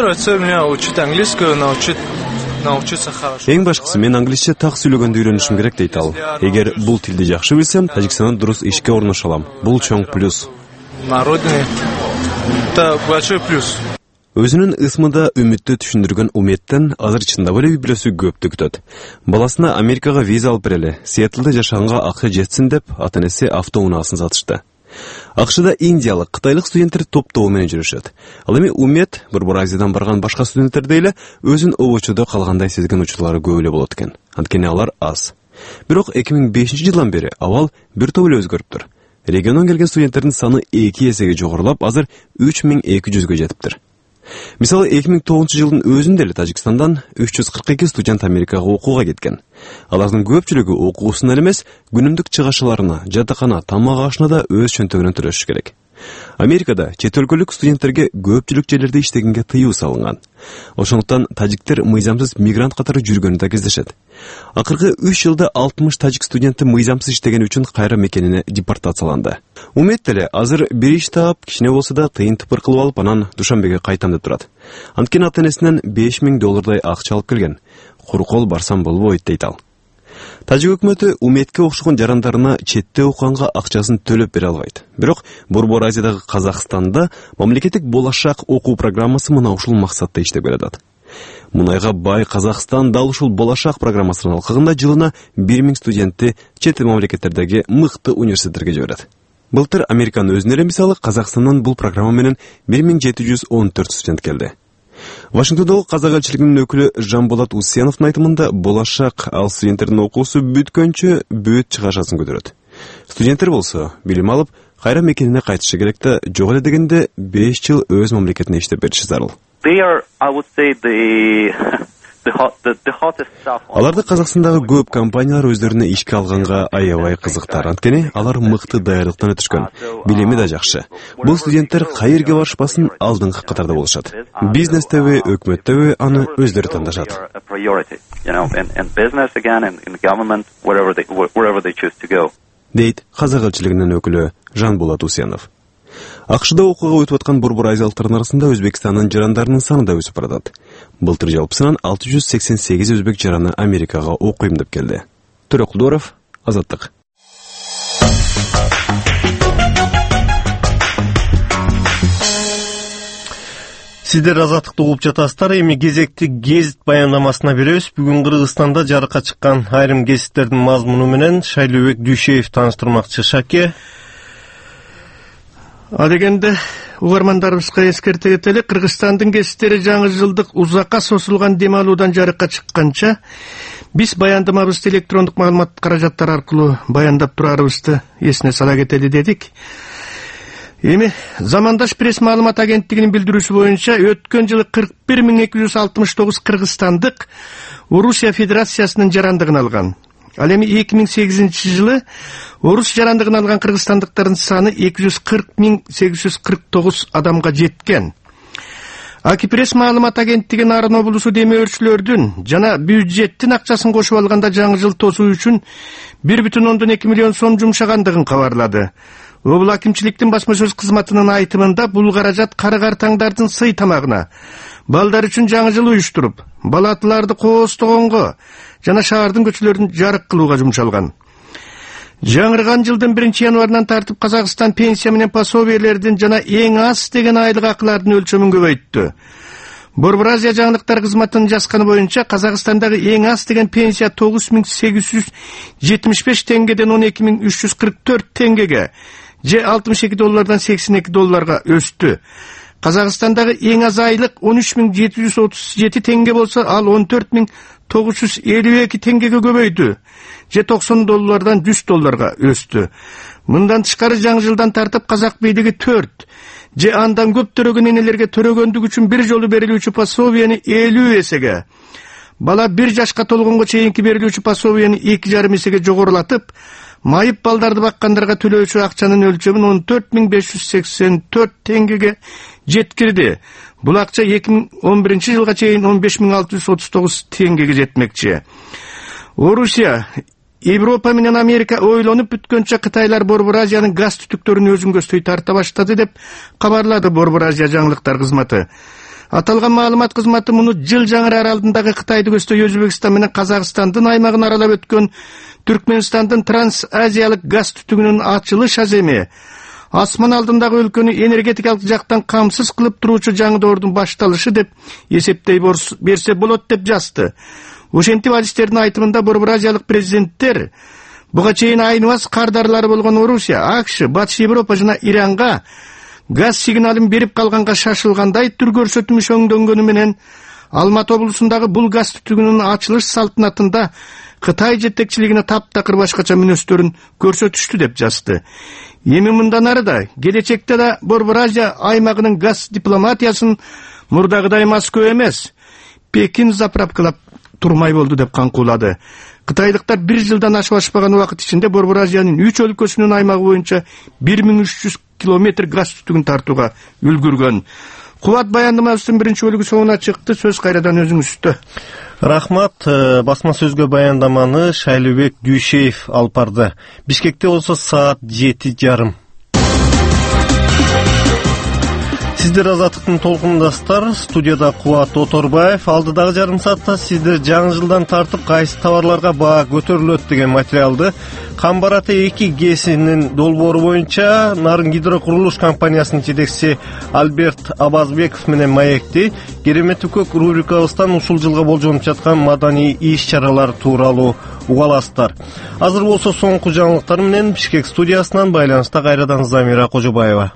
Эң башкысы мен англисче так сүйлөгөндү үйрөнүшүм керек дейт ал. Эгер бул тилди жакшы билсем, Тажикстанда дурус ишке орношо алам. Бул чоң плюс. Өзүнүн ысмыда үмүттү түшүндүргөн Уметтен азыр чындап эле үй бүлөсү көптү күтөт. Баласына Америкага виза алып берели, Сиэтлде жашаганга акы жетсин деп ата-энеси автоунаасын сатышты. Акшда индиялык, кытайлык студенттер топтоо менен жүрүшөт. Ал эми Умет Борбор Азиядан барган башка студенттердей эле өзүн обочодо калгандай сезген учурлары көп эле болот экен. Анткени алар аз. Бирок эки миң бешинчи жылдан бери абал бир топ эле өзгөрүптүр. Региондон келген студенттердин саны эки эсеге жогорулап, азыр үч миң эки жүзгө жетиптир. Мисалы, эки миң тогузунчу жылдын өзүндө эле Тажикстандан үч жүз кырк эки студент Америкага окууга кеткен. Алардын көпчүлүгү окуусуна эмес, күнүмдүк чыгашыларына, жатакана, тамак ашына да өз чөнтөгүнөн төлөшүш керек. Америкада чет өлкөлүк студенттерге көпчүлүк жерлерде иштегенге тыюу салынган. Ошондуктан тажиктер мыйзамсыз мигрант катары жүргөнү да кездешет. Акыркы үч жылда алтымыш тажик студенти мыйзамсыз иштеген үчүн кайра мекенине депортацияланды. Умет деле азыр бир иш таап, кичине болсо да тыйын тыпыр кылып алып, анан Душанбеге кайтам деп турат. Анткени ата-энесинен беш миң доллардай акча алып келген. Куру кол барсам болбойт дейт ал. Тажик өкмөтү Уметке окшогон жарандарына четте окуганга акчасын төлөп бере албайт. Бирок Борбор Азиядагы Казакстанда мамлекеттик болашак окуу программасы мына ушул максатта иштеп келатат. Мунайга бай Казакстан дал ушул болашак программасынын алкагында жылына бир миң студентти чет мамлекеттердеги мыкты университеттерге жиберет. Былтыр Американын өзүнө эле мисалы Казакстандан бул программа менен бир миң жети жүз он төрт студент келди. Вашингтондогу казак элчилигинин өкүлү Жанболот Усеновдун айтымында болашак ал студенттердин окуусу бүткөнчө бүт чыгашасын көтөрөт. Студенттер болсо билим алып, кайра мекенине кайтышы керек да, жок эле дегенде беш жыл өз мамлекетине иштеп бериши зарыл. Аларды Казакстандагы көп компаниялар өздөрүнө ишке алганга аябай кызыктар. Анткени алар мыкты даярдыктан өтүшкөн. Билими да жакшы. Бул студенттер кайерге барышпасын алдыңкы катарда болушат. Бизнестеби, өкмөттөбү аны өздөрү тандашат. Дейт казак элчилигинин өкүлү Жанболот Усенов. Акшда окууга өтүп аткан борбор азиялыктардын арасында Өзбекстандын жарандарынын саны да өсүп баратат. Былтыр жалпысынан алты жүз сексен сегиз өзбек жараны Америкага окуйм деп келди. Төрөкулдоров, Азаттык. Сиздер Азаттыкты угуп жатасыздар. Эми кезекти гезит баяндамасына беребиз. Бүгүн Кыргызстанда жарыкка чыккан айрым гезиттердин мазмуну менен Шайлообек Дүйшеев тааныштырмакчы. Шаке. А дегенде угармандарыбызга эскерте кетели, Кыргызстандын гезиттери жаңы жылдык узакка созулган дем алуудан жарыкка чыкканча биз баяндамабызды электрондук маалымат каражаттары аркылуу баяндап турарыбызды эсине сала кетели дедик. Эми Замандаш пресс маалымат агенттигинин билдирүүсү боюнча өткөн жылы кырк бир миң эки жүз алтымыш тогуз кыргызстандык Орусия Федерациясынын жарандыгын алган. Ал эми эки миң сегизинчи жылы Орус жарандыгын алган кыргызстандыктардын саны эки жүз кырк миң сегиз жүз кырк тогуз адамга жеткен. Акипресс маалымат агенттигинин Нарын облусу демөөрчүлөрдүн жана бюджеттин акчасын кошуп алганда жаңы жыл тосуу үчүн бир бүтүн ондон эки миллион сом жумшагандыгын кабарлады. Обул акимчиликтин басма сөз кызматынын айтымында бул каражат кара-картаңдардын сый тамагына, балдар үчүн жаңы жыл уюштуруп, бала атыларды кооздогонго жана шаардын көчөлөрүн жарык кылууга жумшалган. Жаңырган жылдын биринчи январынан тартып Казакстан пенсия менен пособиелердин жана эң аз деген айлык акылардын өлчөмүн көбөйттү. Борбор Азия жаңылыктар кызматынын жазганы боюнча Казакстандагы эң аз деген пенсия тогуз миң сегиз жүз жетимиш беш теңгеден он эки миң үч жүз кырк төрт теңгеге же алтымыш эки доллардан сексен эки долларга өстү. Казакстандагы эң аз айлык он үч миң жети жүз отуз жети теңге болсо, ал он төрт миң тогуз жүз элүү эки теңгеге көбөйдү, же токсон доллардан жүз долларга өстү. Мындан тышкары жаңы жылдан тартып казак бийлиги төрт же андан көп төрөгөн энелерге төрөгөндүк үчүн бир жолу берилүүчү пособияны элүү эсеге, бала бир жашка толгонго чейинки берилүүчү пособияны эки жарым эсеге жогорулатып, майып балдарды баккандарга төлөөчү акчанын өлчөмүн он төрт миң беш жүз сексен төрт теңгеге жеткирди. Бул акча эки миң он биринчи жылга чейин он беш миң алты жүз отуз тогуз теңгеге жетмекчи. Орусия, Европа менен Америка ойлонуп бүткөнчө Кытайлар Борбор Азиянын газ түтүктөрүн өзүнгө өстөй тарта баштады деп кабарлады Борбор Азия жаңылыктар кызматы. Аталган маалымат кызматы муну жыл жаңырар алдындагы Кытайды көздөй Өзбекстан менен Казакстандын аймагын аралап өткөн Түркмөнстандын Транс-Азиялык газ түтүгүнүн ачылыш аземи асман алдындагы өлкөнү энергетикалык жактан камсыз кылып туруучу жаңы доордун башталышы деп эсептей берсе болот деп жазды. Ошентип адистердин айтымында Борбор Азиялык президенттер буга чейин айныбас кардарлары болгон Орусия, АКШ, Батыш Европа жана Иранга газ сигналын берип калганга шашылгандай түр көрсөтүмүш өңдөнгөнү менен Алматы облусундагы бул газ түтүгүнүн ачылыш салтанатында Кытай жетекчилигине таптакыр башкача мүнөздөрүн көрсөтүштү деп жазды. Эми мындан ары да, келечекте да Борбор Азия аймагынын газ дипломатиясын мурдагыдай Москва эмес, Пекин заправкалап турмай болду деп каңкуулады. Кытайлыктар бир жылдан ашып ашпаган убакыт ичинде Борбор Азиянын үч өлкөсүнүн аймагы боюнча бир миң үч жүз километр газ түтүгүн тартууга үлгүргөн. Кубат баяндамасынын биринчи бөлүгү соңуна чыкты. Сөз кайрадан өзүңүздө. Рахмат. Басма сөзгө баяндаманы Шайлыбек Дүйшеев алып барды. Бишкекте болсо саат жети жарым. Сиздер Азаттыктын толкундастар, студияда Кубат Оторбаев. Алдыдагы жарым саатта сиздер жаңы жылдан тартып кайсы товарларга баа көтөрүлөт деген материалды Камбарата эки ГЭСинин долбоору боюнча Нарын гидрокурулуш компаниясынын жетекчиси Альберт Абазбеков менен маекти. Керемети көк рубрикабыздан ушул жылга болжонуп жаткан маданий иш-чаралар тууралуу угаласыздар. Азыр болсо соңку жаңылыктар менен Бишкек студиясынан байланыста кайрадан Замира Кожобаева.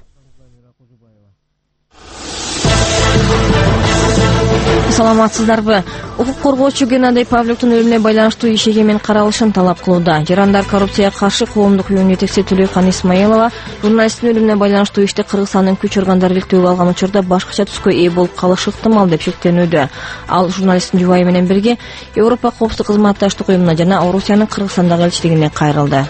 Саламатсыздарбы? Укук коргоочу Геннадий Павлюктун өлүмүнө байланыштуу иш эгемен каралышын талап кылууда. Жарандар коррупцияга каршы коомдук уюмунун жетекчиси Түлөйкан Исмаилова журналисттин өлүмүнө байланыштуу иште Кыргызстандын күч органдары иликтөөгө алган учурда башкача түскө ээ болуп калышы ыктымал деп шектенүүдө. Ал журналисттин жубайы менен бирге Европа коопсуздук кызматташтык уюмуна жана Орусиянын Кыргызстандагы элчилигине кайрылды.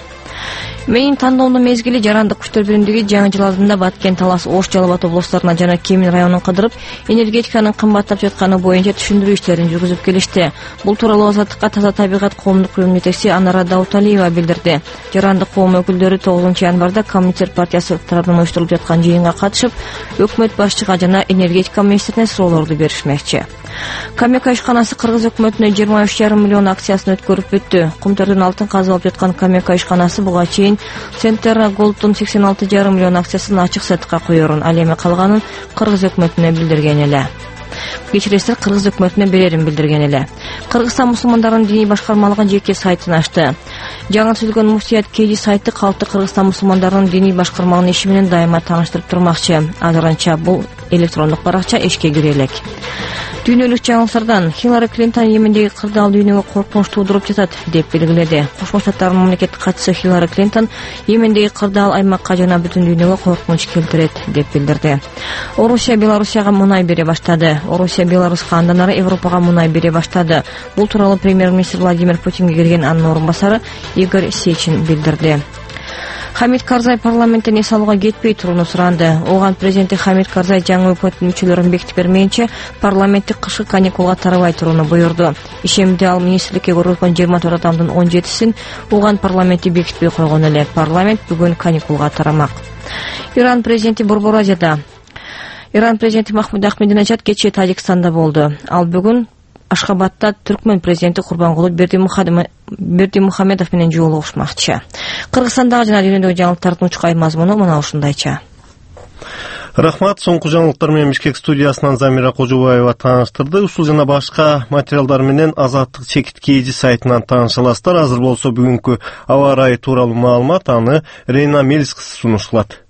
Менин тандоомдун мезгили жарандык күчтөр биримдиги жаңы жыл алдында Баткен, Талас, Ош, Жалал Абад облустарына жана Кемин районун кыдырып, энергетиканын кымбаттап жатканы боюнча түшүндүрүү иштерин жүргүзүп келишти. Бул тууралуу Азаттыкка Таза табигат коомдук уюмунун жетекчиси Анара Дауталиева билдирди. Жарандык коом өкүлдөрү тогузунчу январда Коммунистер партиясы тарабынан уюштурулуп жаткан жыйынга катышып, өкмөт башчыга жана энергетика министрине суроолорду беришмекчи. Камека ишканасы Кыргыз өкмөтүнө жыйырма үч жарым миллион акциясын өткөрүп бүттү. Кумтөрдөн алтын казып алып жаткан Камека ишканасы буга чейин Центра Голдтун сексен алты жарым миллион акциясын ачык сатыкка коерун, ал эми калганын Кыргыз өкмөтүнө билдирген эле. Кечиресиздер, Кыргыз өкмөтүнө берерин билдирген эле. Кыргызстан мусулмандарынын диний башкармалыгы жеке сайтын ачты. Жаңы түзүлгөн Муфтият Кеди сайты калкты Кыргызстан мусулмандарынын диний башкармалыгынын иши менен дайыма тааныштырып турмакчы. Азырынча бул электрондук баракча эшикке кире элек. Дүйнөлүк жаңылыктардан Хиллари Клинтон Йемендеги кырдаал дүйнөгө коркунуч туудуруп жатат деп белгиледи. Кошмо Штаттардын мамлекеттик катчысы Хиллари Клинтон Йемендеги кырдаал аймакка жана бүтүн дүйнөгө коркунуч келтирет деп билдирди. Орусия Белоруссияга мунай бере баштады. Орусия Беларуска андан ары Европага мунай бере баштады. Бул тууралуу премьер-министр Владимир Путинге келген анын орун басары Игорь Сечин билдирди. Хамид Карзай парламенттен эс алууга кетпей турууну суранды. Оған президенти Хамид Карзай жаңы өкмөттүн мүчөлөрүн бекитип бермейинче парламенттик кышкы каникулга тарабай турууну буйрду. Ишемде ал министрликке көргөзгөн жыйырма төрт адамдын он жетисин Оған парламентти бекитпей койгон эле. Парламент бүгүн каникулга тарамак. Иран президенти Борбор Азияда. Иран президенти Махмуд Ахмединежад кечээ Тажикстанда болду. Ал бүгүн Ашхабадта Түркмен президенти Курбангулы Бердимухамедов менен жолугушмакчы. Кыргызстандагы жана дүйнөдөгү жаңылыктардын учкай мазмуну мына ушундайча. Рахмат. Соңку жаңылыктар менен Бишкек студиясынан Замира Кожобаева тааныштырды. Ушул жана башка материалдар менен Азаттык чекит Кеди сайтынан тааныша аласыздар. Азыр болсо бүгүнкү аба ырайы тууралуу маалымат аны Рейна Мелис сунушталат.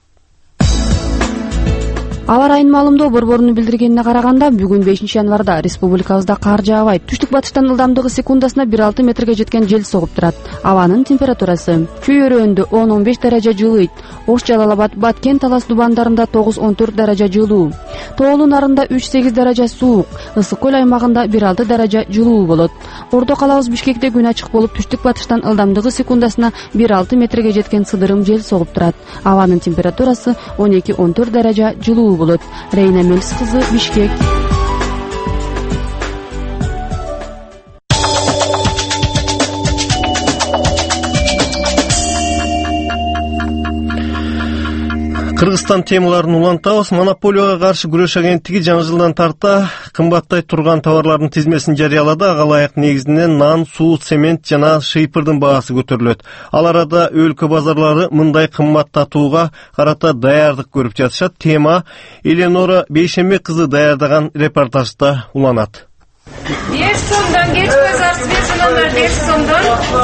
Аба ырайынын маалымдоо борборунун билдиргенине караганда, бүгүн бешинчи январда республикабызда кар жаабайт. Түштүк батыштан ылдамдыгы секундасына бир алты метрге жеткен жел согуп турат. Абанын температурасы чүй-өрөөндө он он беш даража жылыйт. Ош, Жалал Абад, Баткен, Талас дубандарында тогуз он төрт даража жылуу. Тоолу Нарында үч сегиз даража суук. Ысык көл аймагында бир алты даража жылуу болот. Ордо калабыз Бишкекте күн ачык болуп, түштүк батыштан ылдамдыгы секундасына бир алты метрге жеткен сыдырым жел согуп турат. Абанын температурасы он эки он төрт даража жылуу болот. Рейна Мелис кызы, Бишкек. Кыргызстан темаларын улантабыз. Монополияга каршы күрөш агенттиги жаңы жылдан тарта кымбаттай турган товарлардын тизмесин жарыялады. Ага ылайык негизинен нан, суу, цемент жана шыйпырдын баасы көтөрүлөт. Ал арада өлкө базарлары мындай кымбаттатууга карата даярдык көрүп жатышат. Тема Эленора Бейшембе кызы даярдаган репортажда уланат. беш сомдон кеч базар свежий беш сомдон.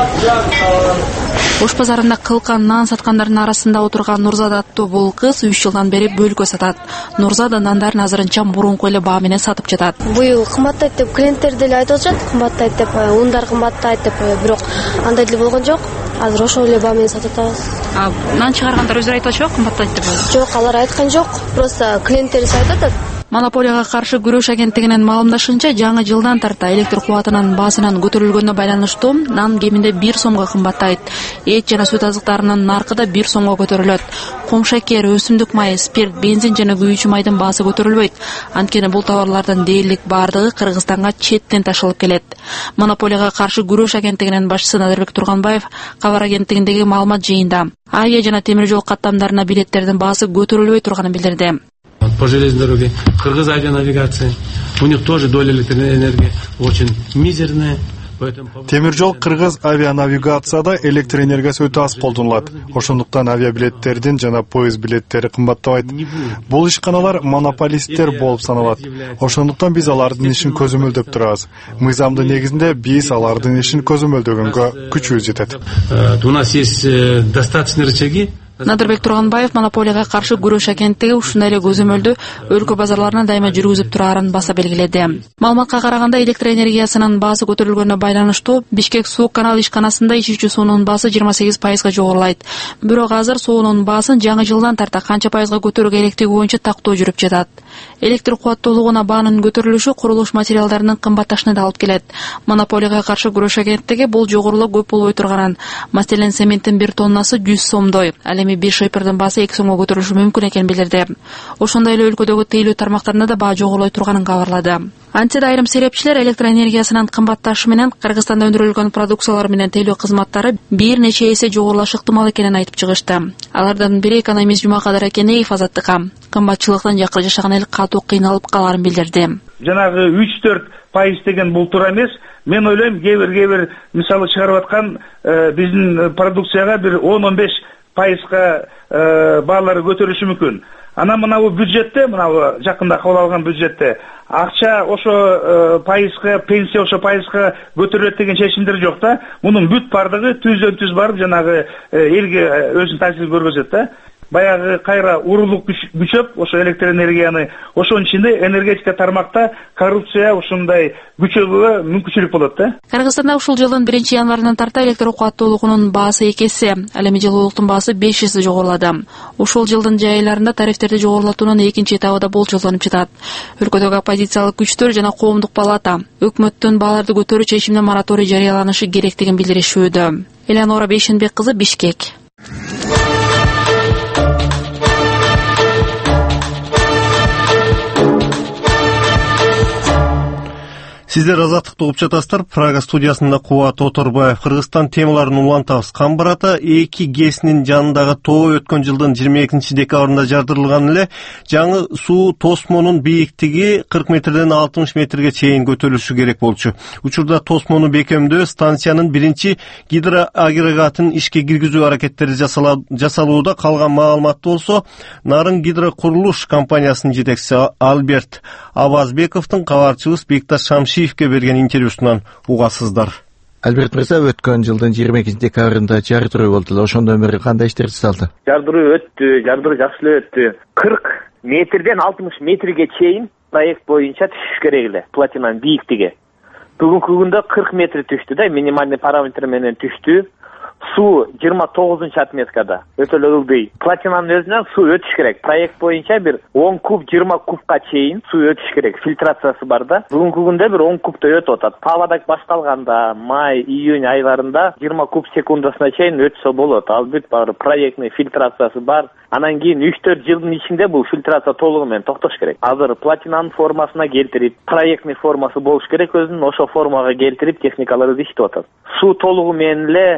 Ош базарында кылкан нан саткандардын арасында отурган Нурзада аттуу бул кыз үч жылдан бери бөлкө сатат. Нурзада нандарын азырынча мурунку эле баа менен сатып жатат. Быйыл кымбаттайт деп клиенттер деле айтып атышат, кымбаттайт деп, ундар кымбаттайт деп, бирок андай деле болгон жок. Азыр ошол эле баа менен сатып атабыз. А нан чыгаргандар өздөрү айтып атышпайбы кымбаттайт деп? Жок, алар айткан жок. Просто клиенттер айтып атат. Монополияга каршы күрөш агенттигинин маалымдашынча, жаңы жылдан тарта электр кубатынын баасынын көтөрүлгөнүнө байланыштуу нан кеминде бир сомго кымбаттайт. Эт жана сүт азыктарынын наркы да бир сомго көтөрүлөт. Кум шекер, өсүмдүк майы, спирт, бензин жана күйүүчү майдын баасы көтөрүлбөйт. Анткени бул товарлардын дээрлик бардыгы Кыргызстанга четтен ташылып келет. Монополияга каршы күрөш агенттигинин башчысы Надырбек Турганбаев кабар агенттигиндеги маалымат жыйында авиа жана темир жол каттамдарына билеттердин баасы көтөрүлбөй турганын билдирди. По железной дороге Кыргыз авианавигация, у них тоже доля электроэнергии очень мизерная. Темир жол Кыргыз авианавигацияда электр энергиясы өтө аз колдонулат. Ошондуктан авиабилеттердин жана поезд билеттери кымбаттабайт. Бул ишканалар монополисттер болуп саналат. Ошондуктан биз алардын ишин көзөмөлдөп турабыз. Мыйзамдын негизинде биз алардын ишин көзөмөлдөгөнгө күчүбүз жетет. У нас есть достаточно рычаги. Надырбек Турганбаев монополияга каршы күрөш агенттиги ушундай эле көзөмөлдү өлкө базарларына дайыма жүргүзүп турарын баса белгиледи. Маалыматка караганда электр энергиясынын баасы көтөрүлгөнүнө байланыштуу Бишкек суу канал ишканасында ичүүчү суунун баасы жыйырма сегиз пайызга жогорулайт. Бирок азыр суунун баасын жаңы жылдан тарта канча пайызга көтөрүү керектиги боюнча тактоо жүрүп жатат. Электр кубаттуулугуна баанын көтөрүлүшү курулуш материалдарынын кымбатташына да алып келет. Монополияга каршы күрөш агенттиги бул жогорулук көп болбой турганын, маселен цементтин бир тоннасы жүз сомдой, ал эми бир шыйпырдын баасы эки сомго көтөрүлүшү мүмкүн экенин билдирди. Ошондой эле өлкөдөгү тейлөө тармактарында да баа жогорулой турганын кабарлады. Антсе да айрым серепчилер электр энергиясынын кымбатташы менен Кыргызстанда өндүрүлгөн продукциялар менен тейлөө кызматтары бир нече эсе жогорулашы ыктымал экенин айтып чыгышты. Алардан бири экономист Жумакадыр Акенеев азаттыкка кымбатчылыктан жакын жашаган эл катуу кыйналып каларын билдирди. Жанагы үч төрт пайыз деген бул туура эмес. Мен ойлойм, кээ бир кээ бир мисалы чыгарып аткан биздин продукцияга бир он он беш пайызга баалары көтөрүлүшү мүмкүн. Ана мынабу бюджетте, мынабу жакында кабыл алган бюджетте акча ошо пайызга, пенсия ошо пайызга көтөрүлөт деген чечимдер жок да. Мунун бүт бардыгы түздөн түз барып жанагы элге өзүнүн таасирин көргөзөт да. Баягы кайра урулук күчөп, ошо электр энергияны, ошонун ичинде энергетика тармакта коррупция ушундай күчөбөгө мүмкүнчүлүк болот да. Кыргызстанда ушул жылдын биринчи январынан тарта электр кубаттуулугунун баасы эки эсе, ал эми жылуулуктун баасы беш эсе жогорулады. Ушул жылдын жай айларында тарифтерди жогорулатуунун экинчи этабы да болжолдонуп жатат. Өлкөдөгү оппозициялык күчтөр жана коомдук палата өкмөттүн бааларды көтөрүү чечимине мораторий жарыяланышы керектигин билдиришүүдө. Эленора Бейшембе кызы, Бишкек. Сиздер азаттыкты угуп жатасыздар. Прага студиясында Кубат Оторбаев. Кыргызстан темаларын улантабыз. Камбарата эки ГЭСинин жанындагы тоо өткөн жылдын жыйырма экинчи декабрында жардырылган эле жаңы суу тосмонун бийиктиги кырк метрден алтымыш метрге чейин көтөрүлүшү керек болчу. Учурда тосмону бекемдөө станциянын биринчи гидроагрегатын ишке киргизүү аракеттери жасалууда. Калган маалыматты болсо Нарын гидрокурулуш компаниясынын жетекчиси Альберт Абазбековдун кабарчыбыз Бекташ Шамшиев берген интервьюсунан угасыздар. Альберт мырза, өткөн жылдын жыйырма экинчи декабрында жардыруу болду. Ошондон бери кандай иштер жасалды? Жардыруу өттү, жардыруу жакшы эле өттү. кырк метрден алтымыш метрге чейин проект боюнча түшүш керек эле платинанын бийиктиги. Бүгүнкү күндө кырк метр түштү да, минимальный параметр менен түштү. Суу жыйырма тогузунчу отметкада өтө эле ылдый. Платинанын өзүнөн суу өтүш керек. Проект боюнча бир он куб, жыйырма кубка чейин суу өтүш керек. Фильтрациясы бар да. Бүгүнкү күндө бир он кубтой өтүп атат. Паводок башталганда, май, июнь айларында жыйырма куб секундасына чейин өтсө болот. Ал бүт баары проектный фильтрациясы бар. Анан кийин үч төрт жылдын ичинде бул фильтрация толугу менен токтош керек. Азыр платинанын формасына келтирип, проектный формасы болуш керек өзүнүн, ошо формага келтирип техникалар иштеп атат. Суу толугу менен эле туннель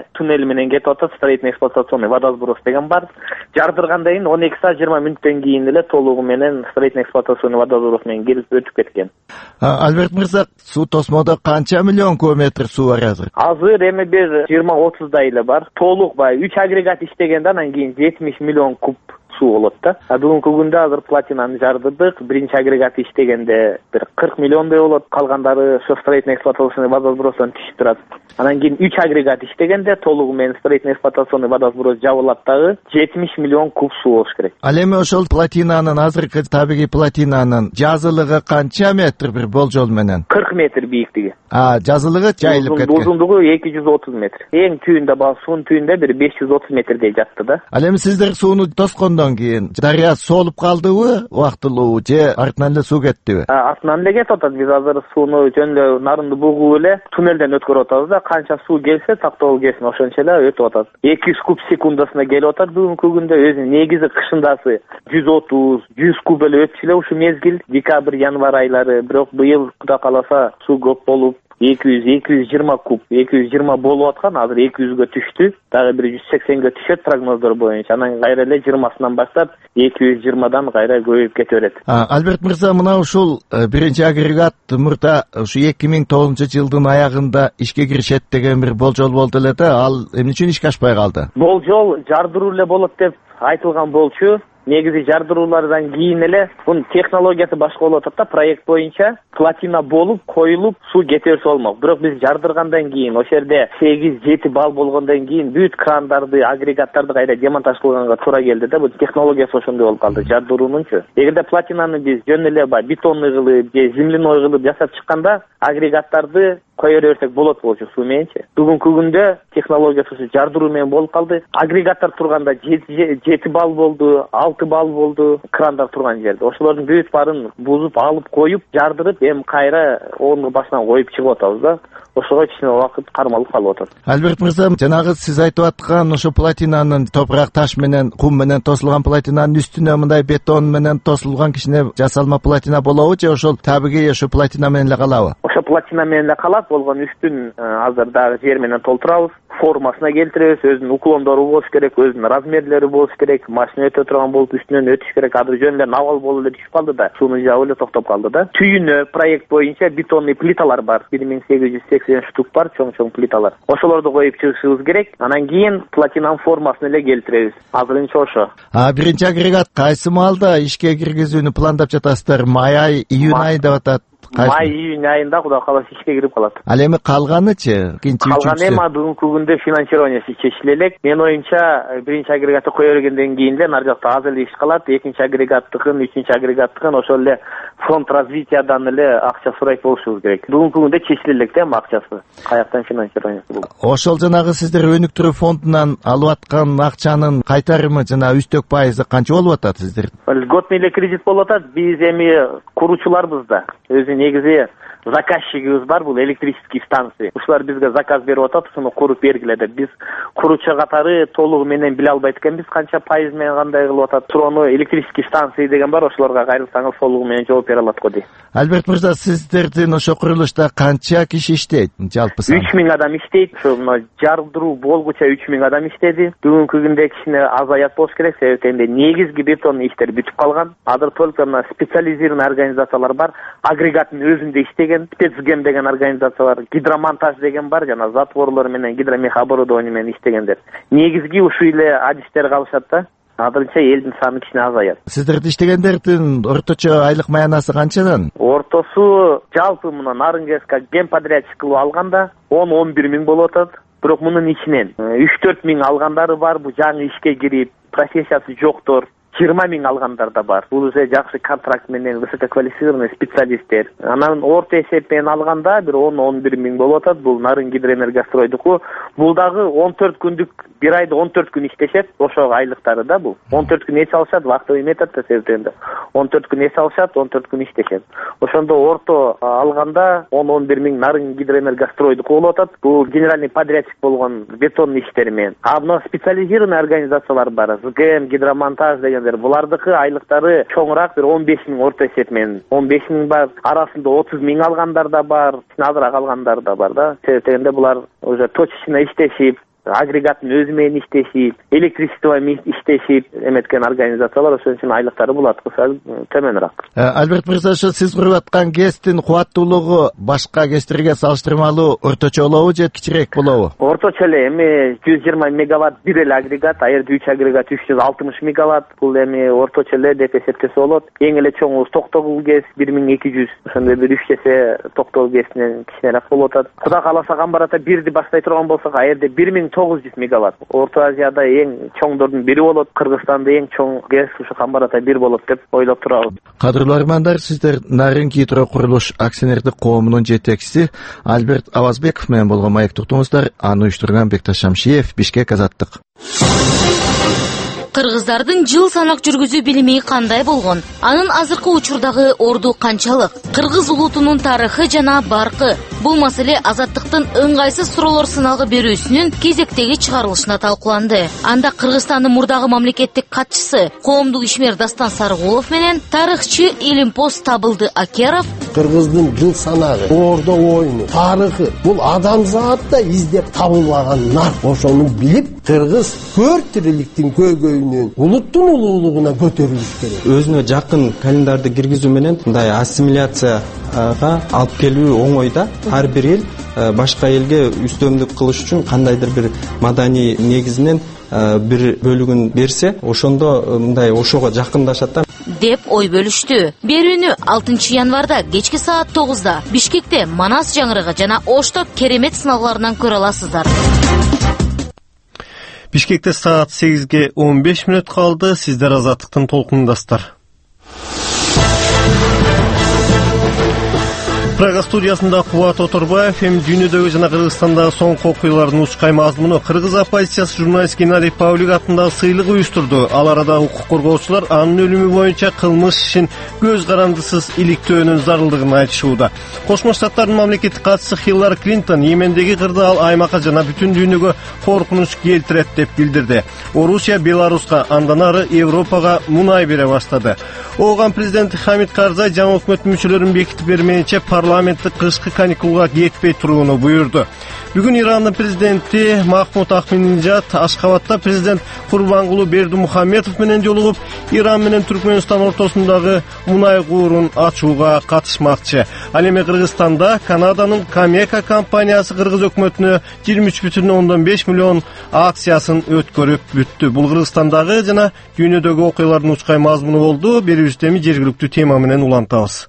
менен кетип атат. Строительный эксплуатационный водосброс деген бар. Жардыргандан кийин он эки саат жыйырма мүнөттөн кийин эле толугу менен строительный эксплуатационный водосброс менен келип өтүп кеткен. Альберт мырза, суу тосмодо канча миллион кубометр суу бар азыр? Азыр эми бир жыйырма отуздай эле бар. Толук баягы үч агрегат иштегенде анан кийин жетимиш миллион куб суу болот да. А бүгүнкү күндө азыр платинаны жардырдык. Биринчи агрегат иштегенде бир кырк миллиондой болот. Калгандары ошо строительный эксплуатационный водосбростон түшүп турат. Анан кийин үч агрегат иштегенде толугу менен строительный эксплуатационный водосброс жабылат дагы жетимиш миллион куб суу болуш керек. Ал эми ошол платинанын азыркы табигый платинанын жазылыгы канча метр бир болжол менен? кырк метр бийиктиги. А, жазылыгы жайылып кеткен. Узундугу эки жүз отуз метр. Эң түйүндө баа суунун түйүндө бир беш жүз отуз метрдей жатты да. Ал эми сиздер сууну тоскондон кийин дарыя соолуп калдыбы убактылуу же артынан эле суу кеттиби? Артынан эле кетип атат. Биз азыр сууну жөн эле нарынды бугуп эле туннелден өткөрүп атабыз да. Канча суу келсе, тактоол келсин, ошончо эле өтүп атат. эки жүз куб секундасына келип атат бүгүнкү күндө. Өзүнүн негизи кышындасы жүз отуз, жүз куб эле өтчү эле ушул мезгил, декабрь, январь айлары. Бирок быйыл Кудай кааласа суу көп болуп эки жүз эки жүз жыйырма куб, эки жүз жыйырма болуп аткан, азыр эки жүзгө түштү. Дагы бир жүз сексенге түшөт прогноздор боюнча. Анан кайра эле жыйырмасынан баштап эки жүз жыйырмадан кайра көбөйүп кете берет. Альберт мырза, мына ушул биринчи агрегат мурда ушу эки миң тогузунчу жылдын аягында ишке киришет деген бир болжол болду эле да. Ал эмне үчүн ишке ашпай калды? Болжол жардыруу эле болот деп айтылган болчу. Негизи жардыруулардан кийин эле бунун технологиясы башка болуп атат да. Проект боюнча платина болуп, коюлуп, суу кете берсе болмок. Бирок биз жардыргандан кийин, ошол жерде сегиз жети балл болгондон кийин бүт крандарды, агрегаттарды кайра демонтаж кылганга туура келди да. Бул технологиясы ошондой болуп калды, жардыруунунчу. Эгерде платинаны биз жөн эле баягы бетонный кылып же земляной кылып жасап чыкканда, агрегаттарды кое берсек болот болчу суу мененчи. Бүгүнкү күндө технологиясы ушу жардыруу менен болуп калды. Агрегаттар турганда жети балл болду, алты балл болду крандар турган жерде. Ошолордун бүт баарын бузуп алып коюп, жардырып, эми кайра ордун башынан коюп чыгып атабыз да. Ошого кичине убакыт кармалып калып атат. Альберт мырза, жанагы сиз айтып аткан ошо платинанын топурак, таш менен, кум менен тосулган платинанын үстүнө мындай бетон менен тосулган кичине жасалма платина болобу же ошол табигый ошо платина менен эле калабы? Ошо платина менен эле калат. Болгон үстүн азыр дагы жер менен толтурабыз. Формасына келтиребиз. Өзүнүн уклондору болуш керек, өзүнүн размерлери болуш керек, машина өтө турган болуп үстүнөн өтүш керек. Азыр жөн эле навал болуп эле түшүп калды да. Сууну жаап эле токтоп калды да. Түйүнө проект боюнча бетонный плиталар бар. бир миң сегиз жүз сексен штук бар, чоң-чоң плиталар. Ошолорду коюп чыгышыбыз керек. Анан кийин платинанын формасын эле келтиребиз. Азырынча ошо. А биринчи агрегат кайсы маалда ишке киргизүүнү пландап жатасыздар? Май ай, июнь ай деп атат. Май, июнь айында Кудай кааласа ишке кирип калат. Ал эми калганычы? Калган эми бүгүнкү күндө финансирование чечиле элек. Менин оюмча биринчи агрегатты кое бергенден кийин эле нар жакта аз эле иш калат. Экинчи агрегаттыкын, үчүнчү агрегаттыкын ошол эле фонд развитиядан эле акча сурайт болушубуз керек. Бүгүнкү күндө чечиле элек да акчасы. Каяктан финансирование болду. Ошол жанагы сиздер өнүктүрүү фондунан алып аткан акчанын кайтарымы жана үстөк пайызы канча болуп атат сиздер? Льготный эле кредит болуп атат. Биз эми куруучуларбыз да. Өзү негизи заказчигибиз бар, бул электрический станция. Ушулар бизге заказ берип атат, ошону куруп бергиле деп. Биз куруучу катары толугу менен биле албайт экенбиз, канча пайыз менен кандай кылып атат. Турону электрический станция деген бар, ошолорго кайрылсаңыз толугу менен жооп бере алат го дейт. Альберт мырза, сиздердин ошо курулушта канча киши иштейт жалпы сан? үч миң адам иштейт. Ошо мына жардыруу болгуча үч миң адам иштеди. Бүгүнкү күндө кичине азаят болуш керек, себеби энди негизги бетон иштер бүтүп калган. Азыр только мына специализированный организациялар бар. Агрегаттын өзүндө иштеген, спецгем деген организация бар, гидромонтаж деген бар, жана затворлор менен гидромехоборудование менен иштегендер. Негизги ушул эле адистер калышат да. Азырынча элдин саны кичине азаят. Сиздерде иштегендердин орточо айлык маянасы канчадан? Ортосу жалпы мына Нарынгэска гемподрядчик кылып алганда он он бир миң болуп атат. Бирок мунун ичинен үч төрт миң алгандары бар, бу жаңы ишке кирип, профессиясы жоктор. жыйырма миң алгандар да бар. Бул уже жакшы контракт менен высококвалифицированный специалисттер. Анан орто эсеп менен алганда бир он он бир миң болуп атат. Бул Нарын гидроэнергостройдуку. Бул дагы он төрт күндүк, бир айда он төрт күн иштешет. Ошого айлыктары да бул. он төрт күн эс алышат, вахтовый методдо себептенде. он төрт күн эс алышат, он төрт күн иштешет. Ошондо орто алганда он он бир миң Нарын гидроэнергостройдуку болуп атат. Бул генеральный подрядчик болгон бетон иштер менен. А мына специализированный организациялар бар. ЗГМ, гидромонтаж деген булардыкы айлыктары чоңураак, бир он беш миң орто эсеп менен. он беш миң бар, арасында отуз миң алгандар да бар, азыраак алгандар да бар да. Себептегенде булар уже точечно иштешип, агрегаттын өзү менен иштешип, электричество менен иштешип эметкен организациялар ошон үчүн айлыктары булатка сал төмөнүрөөк. Альберт мырза, сиз куруп аткан ГЭСтин кубаттуулугу башка ГЭСтерге салыштырмалуу орточо болобу же кичирээк болобу? Орточо эле эми жүз жыйырма мегаватт бир эле агрегат, а жерде үч агрегат үч жүз алтымыш мегаватт. Бул эми орточо эле деп эсептесе болот. Эң эле чоңу Токтогул ГЭС бир миң эки жүз, ошондой бир үч эсе Токтогул ГЭСинен кичинераак болуп атат. Кудай кааласа камбарата бирди баштай турган болсок, а жерде бир миң тогуз жүз мегаватт. Орто Азияда эң чоңдордун бири болот. Кыргызстанда эң чоң ГЭС ушу камбарата бир болот деп ойлоп турабыз. Кадырлуу армандар, сиздер Нарын Гидро курулуш акционердик коомунун жетекчиси Альберт Авазбеков менен болгон маектик туңуздар. Аны уюштурган Бекташ Шамшиев, Бишкек, Азаттык. Кыргыздардын жыл санак жүргүзүү билими кандай болгон? Анын азыркы учурдагы орду канчалык? Кыргыз улутунун тарыхы жана баркы. Бул маселе Азаттыктын ыңгайсыз суроолор сыналгы берүүсүнүн кезектеги чыгарылышына талкууланды. Анда Кыргызстандын мурдагы мамлекеттик катчысы, коомдук ишмер Дастан Сарыгулов менен тарыхчы Илимпоз Табылды Акеров Кыргыздын жыл санагы, ордо оюну, тарыхы бул адамзатта издеп табылбаган нар. Ошону билип, кыргыз көр тириликтин көйгөйүнөн улуттун улуулугуна көтөрүлүш керек. Өзүнө жакын календарды киргизүү менен мындай ассимиляцияга алып келүү оңой да. Ар бир эл башка элге үстөмдүк кылыш үчүн кандайдыр бир маданий негизинен бир бөлүгүн берсе, ошондо мындай ошого жакындашат да деп ой бөлүштү. Берүүнү алтынчы январда кечки саат тогузда Бишкекте Манас жаңырыгы жана Ошто керемет сыналгыларынан көрө аласыздар. Бишкекте саат сегизге он беш мүнөт калды. Сиздер Азаттыктын толкундасыздар. Прага студиясында Кубат Оторбаев эми дүйнөдөгү жана Кыргызстандагы соңку окуялардын учкай мазмуну Кыргыз оппозициясы журналист Геннадий Павлик атындагы сыйлык уюштурду. Ал арада укук коргоочулар анын өлүмү боюнча кылмыш ишин көз карандысыз иликтөөнүн зарылдыгын айтышууда. Кошмо Штаттардын мамлекеттик катчысы Хиллари Клинтон Йемендеги кырдаал аймакка жана бүтүн дүйнөгө коркунуч келтирет деп билдирди. Орусия Беларуска, андан ары Европага мунай бере баштады. Ооган президент Хамид Карзай жаңы өкмөттүн мүчөлөрүн бекитип бермейинче парламенттик кышкы каникулга кетпей турууну буйрду. Бүгүн Ирандын президенти Махмуд Ахмадинежад Ашхабадта президент Курбангулу Бердимухамедов менен жолугуп, Иран менен Түркмөнстан ортосундагы мунай куурун ачууга катышмакчы. Ал эми Кыргызстанда Канаданын Камека компаниясы Кыргыз өкмөтүнө жыйырма үч бүтүн ондон беш миллион акциясын өткөрүп бүттү. Бул Кыргызстандагы жана дүйнөдөгү окуялардын учкай мазмуну болду. Берүүбүздө эми жергиликтүү тема менен улантабыз.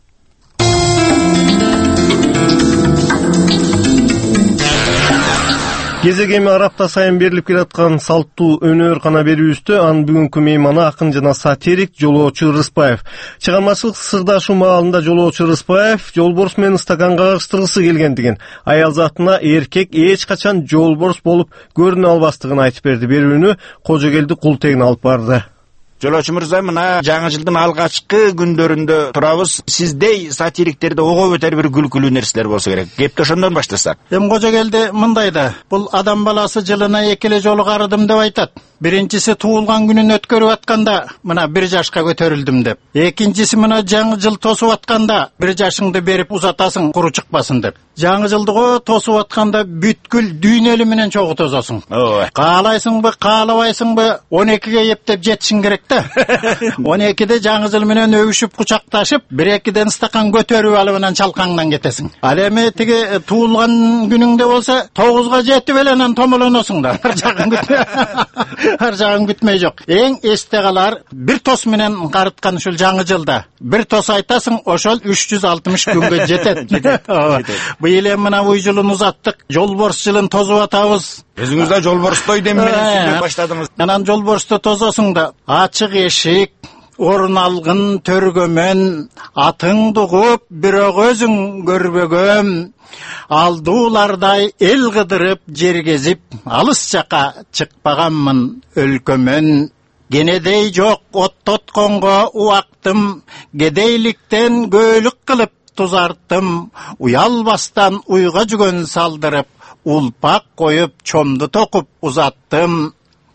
Кезек эми арапта сайын берилип келаткан салттуу өнөр кана берүүбүздө анын бүгүнкү мейманы акын жана сатирик Жолоочу Рыспаев. Чыгармачылык сырдашуу маалында Жолоочу Рыспаев жолборс менен стаканга кагыштыргысы келгендигин, аял затына эркек эч качан жолборс болуп көрүнө албастыгын айтып берди. Берүүнү Кожогелди Култегин алып барды. Жолоочу мырза, мына жаңы жылдын алгачкы күндөрүндө турабыз. Сиздей сатириктерде ого өтөр бир күлкүлүү нерселер болсо керек. Кепти ошондон баштасак. Эми Кожогелди мындай да, бул адам баласы жылына эки эле жолу карыдым деп айтат. Биринчиси туулган күнүн өткөрүп атканда, мына бир жашка көтөрүлдүм деп. Экинчиси мына жаңы жыл тосуп атканда, бир жашыңды берип узатасың, куру чыкпасын деп. Жаңы жылдыго тосуп атканда бүткүл дүйнөлү менен чогуу тососуң. Каалайсыңбы, каалабайсыңбы, он экиге эптеп жетишиң керек да. он экиде жаңы жыл менен өбүшүп, кучакташып, бир экиден стакан көтөрүп алып анан чалкаңдан кетесиң. Ал эми тиги туулган күнүңдө болсо тогузга жетип эле анан томолоносуң да. Ар жагын күтмөй, ар жагын күтмөй жок. Эң эсте калар бир тос менен карыткан ушул жаңы жылда. Бир тос айтасың, ошол үч жүз алтымыш күнгө жетет. Быйыл эми мына уй жылын узаттык, жолборс жылын тозуп атабыз. Өзүңүз да жолборстой дем менен сүйлөп баштадыңыз. Анан жолборсто тозосуң да, ачык эшик, орун алгын төргөмөн, атыңды угуп, бирок өзүң көрбөгөм, алдуулардай эл кыдырып, жер кезип, алыс жака чыкпаганмын өлкөмөн. Генедей жок оттотконго убактым, кедейликтен көөлүк кылып тузарттым, уялбастан уйга жүгөн салдырып, улпак коюп чомду токуп узаттым.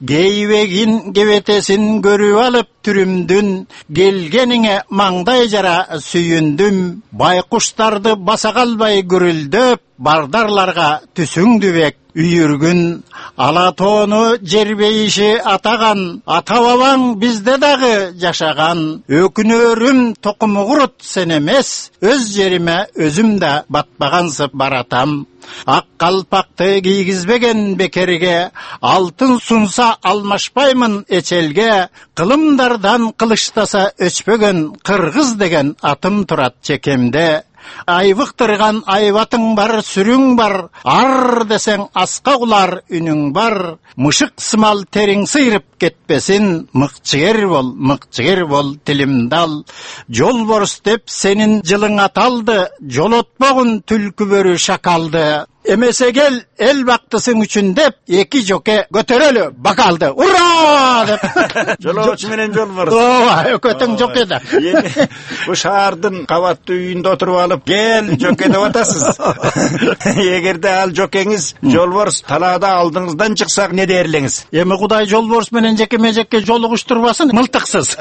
Кейбегин кебетесин көрүп алып түрүмдүн, келгениңе маңдай жара сүйүндүм. Байкуштарды баса калбай гүрүлдөп, бардарларга түсүңдүбек үйүргүн. Алатоону жербейиши атаган, ата бабаң бизде дагы жашаган. Өкүнөрүм токуму курут сен эмес, өз жериме өзүм да батпагансып баратам. Ак калпакты кийгизбеген бекерге, алтын сунса алмашпаймын эчелге. Кылымдардан кылыштаса өчпөгөн кыргыз деген атым турат чекемде. Айвыктырган айбатың бар, сүрүң бар, ар десең аска кулар үнүң бар. Мышык сымал териң сыйрып кетпесин, мыкчыгер бол, мыкчыгер бол, тилимди ал. Жолборс деп сенин жылыңа талды, жолотпогун түлкү бөрү шакалды. Эмесе кел, эл бактысың үчүн деп, эки жоке көтөрөлү бакалды. Ура! деп. Жолоочу менен жолборс. Ооба, өкөтөң жоке да. Бу шаардын кабаттуу үйүндө отуруп алып, кел жоке деп атасыз. Эгерде ал жокеңиз жолборс талаада алдыңыздан чыксак не дээрлеңиз? Эми Кудай жолборс менен жекеме жекке жолугуштурбасын, мылтыксыз.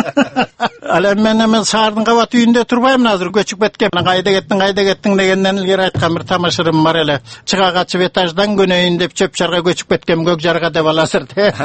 Ал эми мен шаардын кабат үйүндө турбаймын азыр, көчүп кеткем. Кайда кеттиң, кайда кеттиң дегенден илгери айткан бир тамашырым бар эле. Чыга качып этаждан көнөйүн деп чөп шарга көчүп кеткем, көк жарга деп аласыр.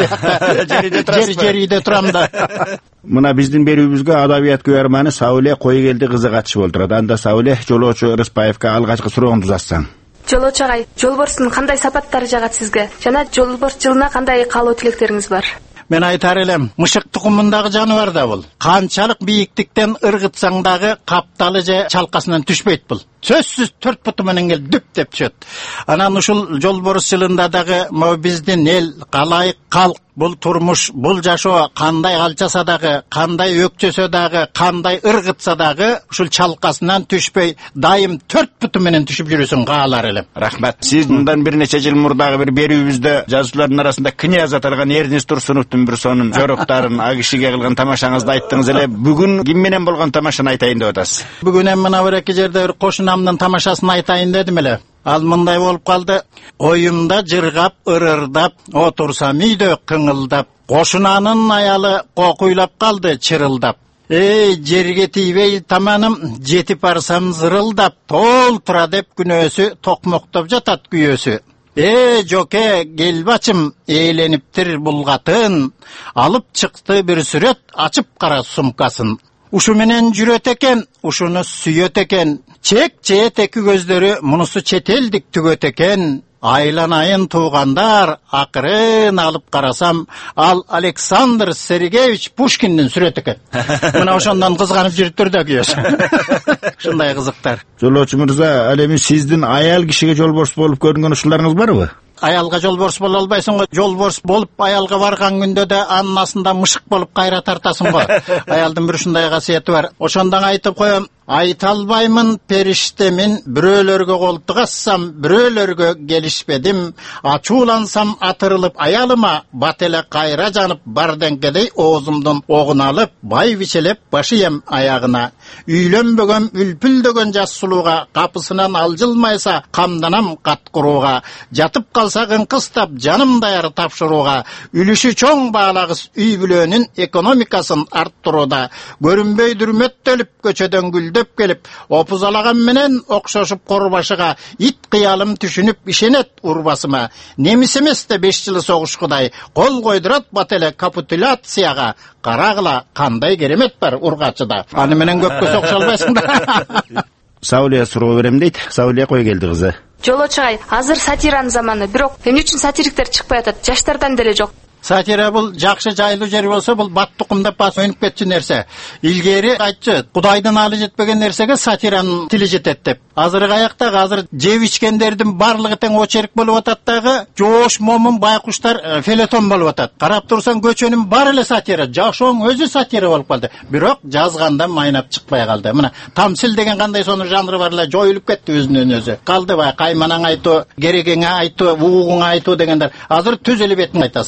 Жери жериде турам да. Мына биздин берүүбүзгө адабият күйөрманы Сауле Койгелди кызы катышып олтурат. Анда Сауле жолоочу Рыспаевка алгачкы сурооңду узатсаң. Жолоочу агай, жолборстун кандай сапаттары жагат сизге? Жана жолборс жылына кандай каалоо тилектериңиз бар? Мен айтар элем, мышык тукумундагы жаныбар да бул. Канчалык бийиктиктен ыргытсаң дагы капталы же чалкасынан түшпөйт бул. Сөзсүз төрт путу менен кел дүп деп түшөт. Анан ушул жолборс жылында дагы могу биздин эл, калайык калк, бул турмуш, бул жашоо кандай алчаса дагы, кандай өкчөсө дагы, кандай ыргытса дагы ушул чалкасынан түшпөй, дайым төрт путу менен түшүп жүрүсүн каалар элем. Рахмат. Сиз мындан бир нече жыл мурдагы бир берүүбүздө жазуучулардын арасында князь аталган Эрнест Турсуновдун бир сонун жоруктарын а кишиге кылган тамашаңызды айттыңыз эле. Бүгүн ким менен болгон тамашаны айтайын деп атасыз? Бүгүн эми мына бир эки жерде бир кошунамдын тамашасын айтайын дедим эле. Ал мындай болуп калды. Оюмда жыргап, ырырдап, отурсам үйдө кыңылдап, кошунанын аялы кокуйлап калды чырылдап. Эй, жерге тийбей таманым, жетип барсам зырылдап, толтура деп күнөөсү, токмоктоп жатат күйөөсү. Э, жоке, кел бачым, ээлениптир булгатын, алып чыкты бир сүрөт, ачып кара сумкасын. Ушу менен жүрөт экен, ушуну сүйөт экен, чек чет эки көздөрү, мунусу четелдик түгөт экен. Айланайын туугандар, акырын алып карасам, ал Александр Сергеевич Пушкиндин сүрөтү экен. Мына ошондон кызганып жүрүптүр да күйөөсү. Ушундай кызыктар. Жолоочу мырза, ал эми сиздин аял кишиге жолборс болуп көрүнгөн ушуларыңыз барбы? Аялга жолборс боло албайсың го. Жолборс болуп аялга барган күндө да анын астында мышык болуп кайра тартасың го. Аялдын бир ушундай касиети бар. Ошондон айтып коем, айта албаймын периштемин, бирөөлөргө колтук ассам, бирөөлөргө келишпедим. Ачуулансам атырылып аялыма, бат эле кайра жанып бар деңкедей оозумдун огун алып, бай бичелеп башыем аягына. Үйлөнбөгөн үлпүлдөгөн жас сулууга, капысынан алжылмайса камданам кат курууга. Жатып калсагын кыстап жаным даяр тапшырууга. Үлүшү чоң баалагыс үй бүлөнүн экономикасын арттырууда. Көрүнбөйдүр мөттөлүп көчөдөн гүлдөп келип, опузалаган менен окшошуп корбашыга. Ит кыялым түшүнүп ишенет урбасыма. Немис эмес да беш жылы согушкудай, кол койдурат бат эле капитуляцияга. Карагыла кандай керемет бар ургачыда. Аны менен көпкө сокуша албайсың да. Сауле суроо берем дейт. Сауле Койгелди кызы. Жолоочу агай, азыр сатиранын заманы, бирок эмне үчүн сатириктер чыкпай атат? Жаштардан деле жок. Сатира бул жакшы жайлуу жер болсо, бул бат тукумдап бас өнүп кетчү нерсе. Илгери айтчы, Кудайдын алы жетпеген нерсеге сатиранын тили жетет деп. Азыр каяктагы, азыр жеп ичкендердин барлыгы тең очерк болуп атат дагы, жоош момун байкуштар фелетон болуп атат. Карап турсаң көчөнүн бар эле сатира, жашооң өзү сатира болуп калды. Бирок жазганда майнап чыкпай калды. Мына тамсил деген кандай сонун жанры бар эле, жоюлуп кетти өзүнөн өзү. Калды бай кайманаң айтуу, керегеңе айтуу, уугуңа айтуу дегендер. Азыр түз эле бетиң айтасың.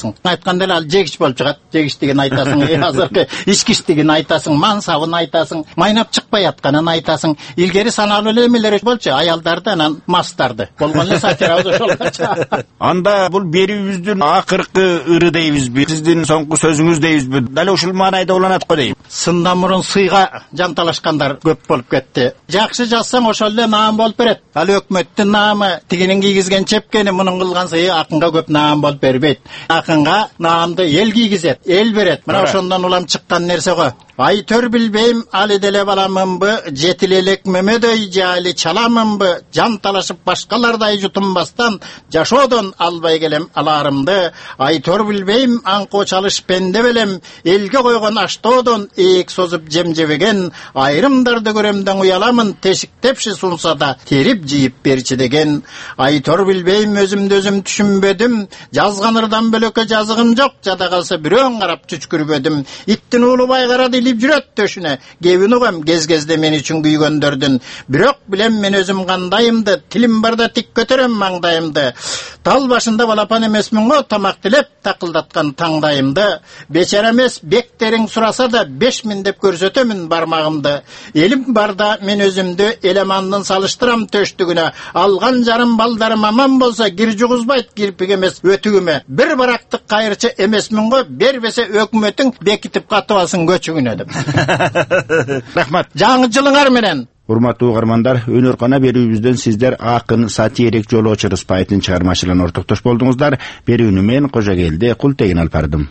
атканда эле ал жегич болуп чыгат. Жегич деген айтасың, азыркы ичкич деген айтасың, мансабын айтасың, майнап чыкпай атканын айтасың. Илгери саналуу эле эмелер болчу, аялдарды анан мастарды. Болгон эле сатирабыз ошол. Анда бул берүүбүздүн акыркы ыры дейбизби? Сиздин соңку сөзүңүз дейбизби? Дал ушул маанайда уланат го дейм. Сындан мурун сыйга жанталашкандар көп болуп кетти. Жакшы жазсаң ошол эле наам болуп берет. Ал өкмөттүн наамы, тигинин кийгизген чепкени, мунун кылган сыйы акынга көп наам болуп бербейт. Акынга наамды эл кийгизет, эл берет. Мына ошондон улам чыккан нерсе го. Айтөр билбейм, али деле баламынбы, жетилелек мөмөдөй жали чаламынбы, жан талашып башкалардай жутунбастан, жашоодон албай келем аларымды. Айтөр билбейм, аңко чалыш пенде белем, элге койгон аштоодон эек созуп жем жебеген, айрымдарды көрөмдөн уяламын, тешиктепши сунса да терип жийип берчи деген. Айтөр билбейм, өзүмдү өзүм түшүнбөдүм, жазганырдан бөлөккө жазыгым жок, жада калса бирөөң карап чүчкүрбөдүм. Иттин уулубай карады илип жүрөт төшүнө, кебин угам кез-кезде мен үчүн күйгөндөрдүн. Бирок билем мен өзүм кандайымды, тилим барда тик көтөрөм маңдайымды. Тал башында балапан эмесмин го, тамак тилеп такылдаткан таңдайымды. Бечара эмес, бектериң сураса да беш миң деп көрсөтөмүн бармагымды. Элим барда мен өзүмдү элемандын салыштырам төштүгүнө. Алган жарым балдарым аман болсо, кир жугузбайт кирпик эмес өтүгүмө. Бир барактык кайрчы эмесмин го, бербесе өкмөтүң бекитип катып алсын көчүгүнө деп. Рахмат. Жаңы жылыңар менен. Урматтуу угармандар, өнөр-кана берүүбүздөн сиздер акын сатирик Жолоочу Рыспаевдин чыгармачылыгына ортоктош болдуңуздар. Берүүнү мен Кожогелди Култегин алып бардым.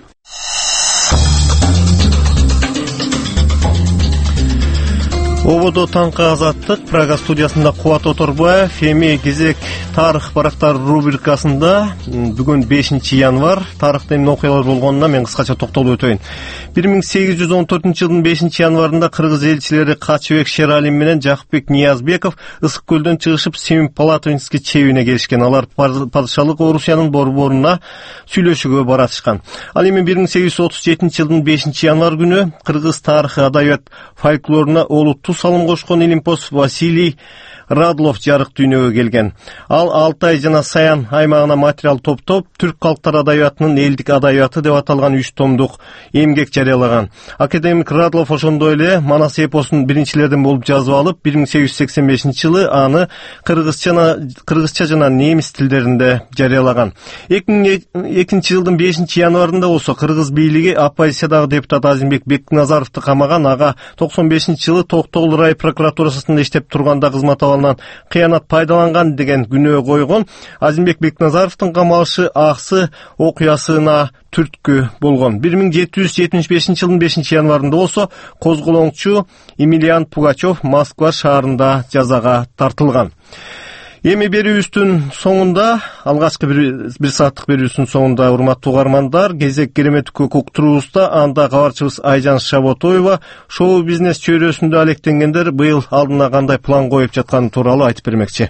Ободо таңкы азаттык Прага студиясында Кубат Оторбаев, эми кезек тарых барактар рубрикасында бүгүн бешинчи январь тарыхта эмне окуялар болгонуна мен кыскача токтолуп өтөйүн. бир миң сегиз жүз он төртүнчү жылдын бешинчи январында кыргыз элчилери Качыбек Шералин менен Жакыпбек Ниязбеков Ысык көлдөн чыгышып Семипалатинский чебине келишкен. Алар падышалык Орусиянын борборуна сүйлөшүүгө баратышкан. Ал эми бир миң сегиз жүз отуз жетинчи жылдын бешинчи январь күнү кыргыз тарыхы, адабият, фольклоруна олуттуу салым кошкон илимпоз Василий Радлов жарык дүйнөгө келген. Ал Алтай жана Саян аймагына материал топтоп, түрк калктар адабиятынын элдик адабияты деп аталган үч томдук эмгек жарыялаган. Академик Радлов ошондой эле Манас эпосун биринчилерден болуп жазып алып, бир миң сегиз жүз сексен бешинчи жылы аны кыргызча жана немис тилдеринде жарыялаган. эки миң экинчи жылдын бешинчи январында болсо кыргыз бийлиги оппозициядагы депутат Азимбек Бекназаровду камаган. Ага токсон бешинчи жылы Токтогул рай прокуратурасында иштеп турганда кызмат алгандан кыянат пайдаланган деген күнөө койгон. Азимбек Бекназаровдун камалышы аксы окуясына түрткү болгон. бир миң жети жүз жетимиш бешинчи жылдын бешинчи январында болсо козголоңчу Емельян Пугачев Москва шаарында жазага тартылган. Эми берүүбүздүн соңунда, алгачкы бир, бир сааттык берүүбүздүн соңунда, урматтуу угармандар, кезек керемет көк уктуруубузда анда кабарчыбыз Айжан Шаботоева шоу бизнес чөйрөсүндө алектенгендер быйыл алдына кандай план коюп жатканы тууралуу айтып бермекчи.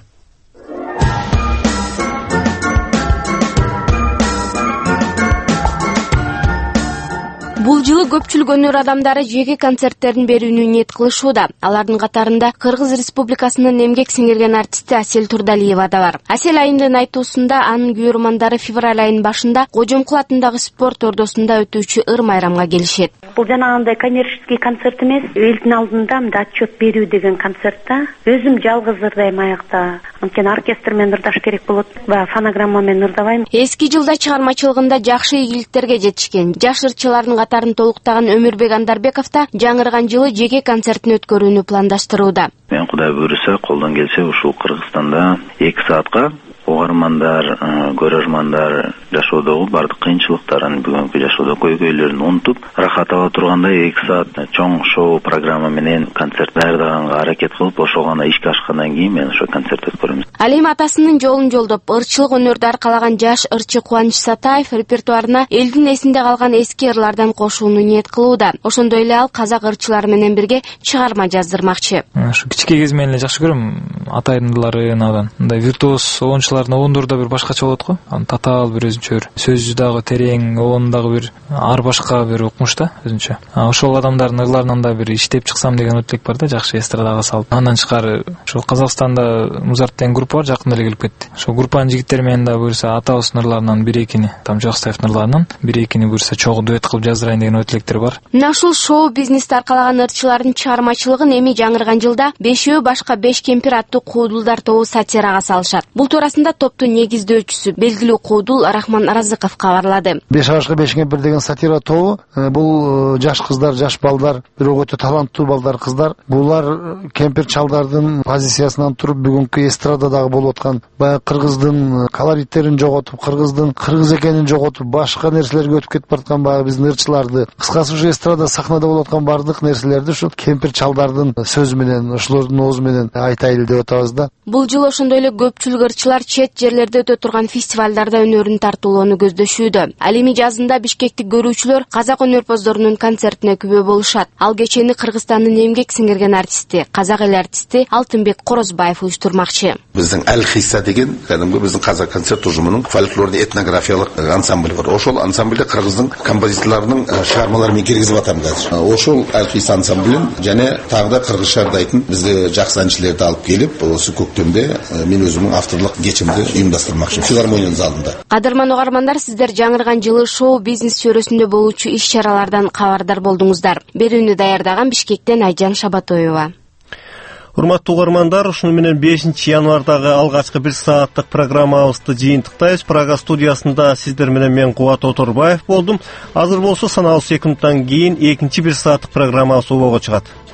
Бул жылы көпчүлүк өнөр адамдары жеке концерттерин берүүнү ниет кылышууда. Алардын катарында Кыргыз Республикасынын эмгек сиңирген артисти Асел Турдалиева да бар. Асел айындын айтуусунда анын күйөрмандары февраль айынын башында Кожомкул атындагы спорт ордосунда өтүүчү ыр майрамга келишет. Бул жанагындай коммерческий концерт эмес, элдин алдында мындай отчет берүү деген концертта өзүм жалгыз ырдайм аякта. Анткени оркестр менен ырдаш керек болот, баягы фонограмма менен ырдабайм. Эски жылда чыгармачылыгында жакшы ийгиликтерге жетишкен жаш ырчылардын катарын толуктаган Өмүрбек Андарбеков да жаңырган жылы жеке концертин өткөрүүнү пландаштырууда. Мен Кудай буйруса, колдон келсе ушул Кыргызстанда эки саатка угармандар, көрөрмандар жашоодогу бардык кыйынчылыктарын, бүгүнкү жашоодо көйгөйлөрүн унутуп, рахат ала тургандай эки саат чоң шоу программа менен концерт даярдаганга аракет кылып, ошо гана ишке ашкандан кийин мен ошо концерт өткөрөм. Ал эми атасынын жолун жолдоп, ырчылык өнөрдү аркалаган жаш ырчы Кубаныч Сатаев репертуарына элдин эсинде калган эски ырлардан кошууну ниет кылууда. Ошондой эле ал казак ырчылары менен бирге чыгарма жаздырмакчы. Ушу кичике кезимден эле жакшы көрөм атайдын ырларын, мындай виртуоз оончулар алардын оондору бир башкача болот го. Анын татаал бир өзүнчө бир сөзү дагы терең, оон дагы бир ар башка бир укмуш да өзүнчө. Ошол адамдардын ырларынан да бир иштеп чыксам деген өтүлүк бар да, жакшы эстрадага салып. Андан тышкары ошол Казакстанда Музарт деген группа бар, жакында эле келип кетти. Ошол группанын жигиттери менен да буюрса атабыздын ырларынан бир экини, там Жаксаевдин ырларынан бир экини буюрса чогуу дуэт кылып жаздырайын деген өтүлүктөр бар. Мына ушул шоу бизнести аркалаган ырчылардын чыгармачылыгын эми жаңырган жылда Бешөө башка беш кемпир аттуу куудулдар тобу сатирага салышат. Бул туурасында топтун негиздөөчүсү белгилүү куудул Рахман Аразыков кабарлады. Беш башка беш кемпир деген сатира тобу бул жаш кыздар, жаш балдар, бирок өтө таланттуу балдар, кыздар. Булар кемпир чалдардын позициясынан туруп бүгүнкү эстрададагы болуп аткан баягы кыргыздын колориттерин жоготуп, кыргыздын кыргыз экенин жоготуп, башка нерселерге өтүп кетип бараткан баягы биздин ырчыларды, кыскасы ушу эстрада сахнада болуп аткан бардык нерселерди ушу кемпир чалдардын сөзү менен, ошолордун оозу менен айтайлы деп атабыз да. Бул жыл ошондой эле көпчүлүк ырчылар чет жерлерде өтө турган фестивалдарда өнөрүн тартуулоону көздөшүүдө. Ал эми жазында Бишкектик көрүүчүлөр казак өнөрпоздорунун концертине күбө болушат. Ал кечени Кыргызстандын эмгек сиңирген артисти, казак эл артисти Алтынбек Корозбаев уюштурмакчы. Биздин Ал-Хисса деген кадимги биздин казак концерт ужумунун фольклордук этнографиялык ансамбль бар. Ошол ансамбльде кыргыздын композиторлорунун чыгармалары менен киргизип атам азыр. Ошол Ал-Хисса ансамблин жана тагы да кыргыз шардайтын бизде жакшы анчыларды алып келип, осы көктөмдө мен өзүмдүн авторлук кечимди уюмдастырмакчымын филармониянын залында. Кадырман угармандар, сиздер жаңырган жылы шоу бизнес чөйрөсүндө болуучу иш-чаралардан кабардар болдуңуздар. Берүүнү даярдаган Бишкектен Айжан Шабатоева. Урматтуу угармандар, ушуну менен бешинчи январдагы алгачкы бир сааттык программабызды жыйынтыктайбыз. Прага студиясында сиздер менен мен Кубат Оторбаев болдум. Азыр болсо саналуу секундтан кийин экинчи бир сааттык программабыз обого чыгат.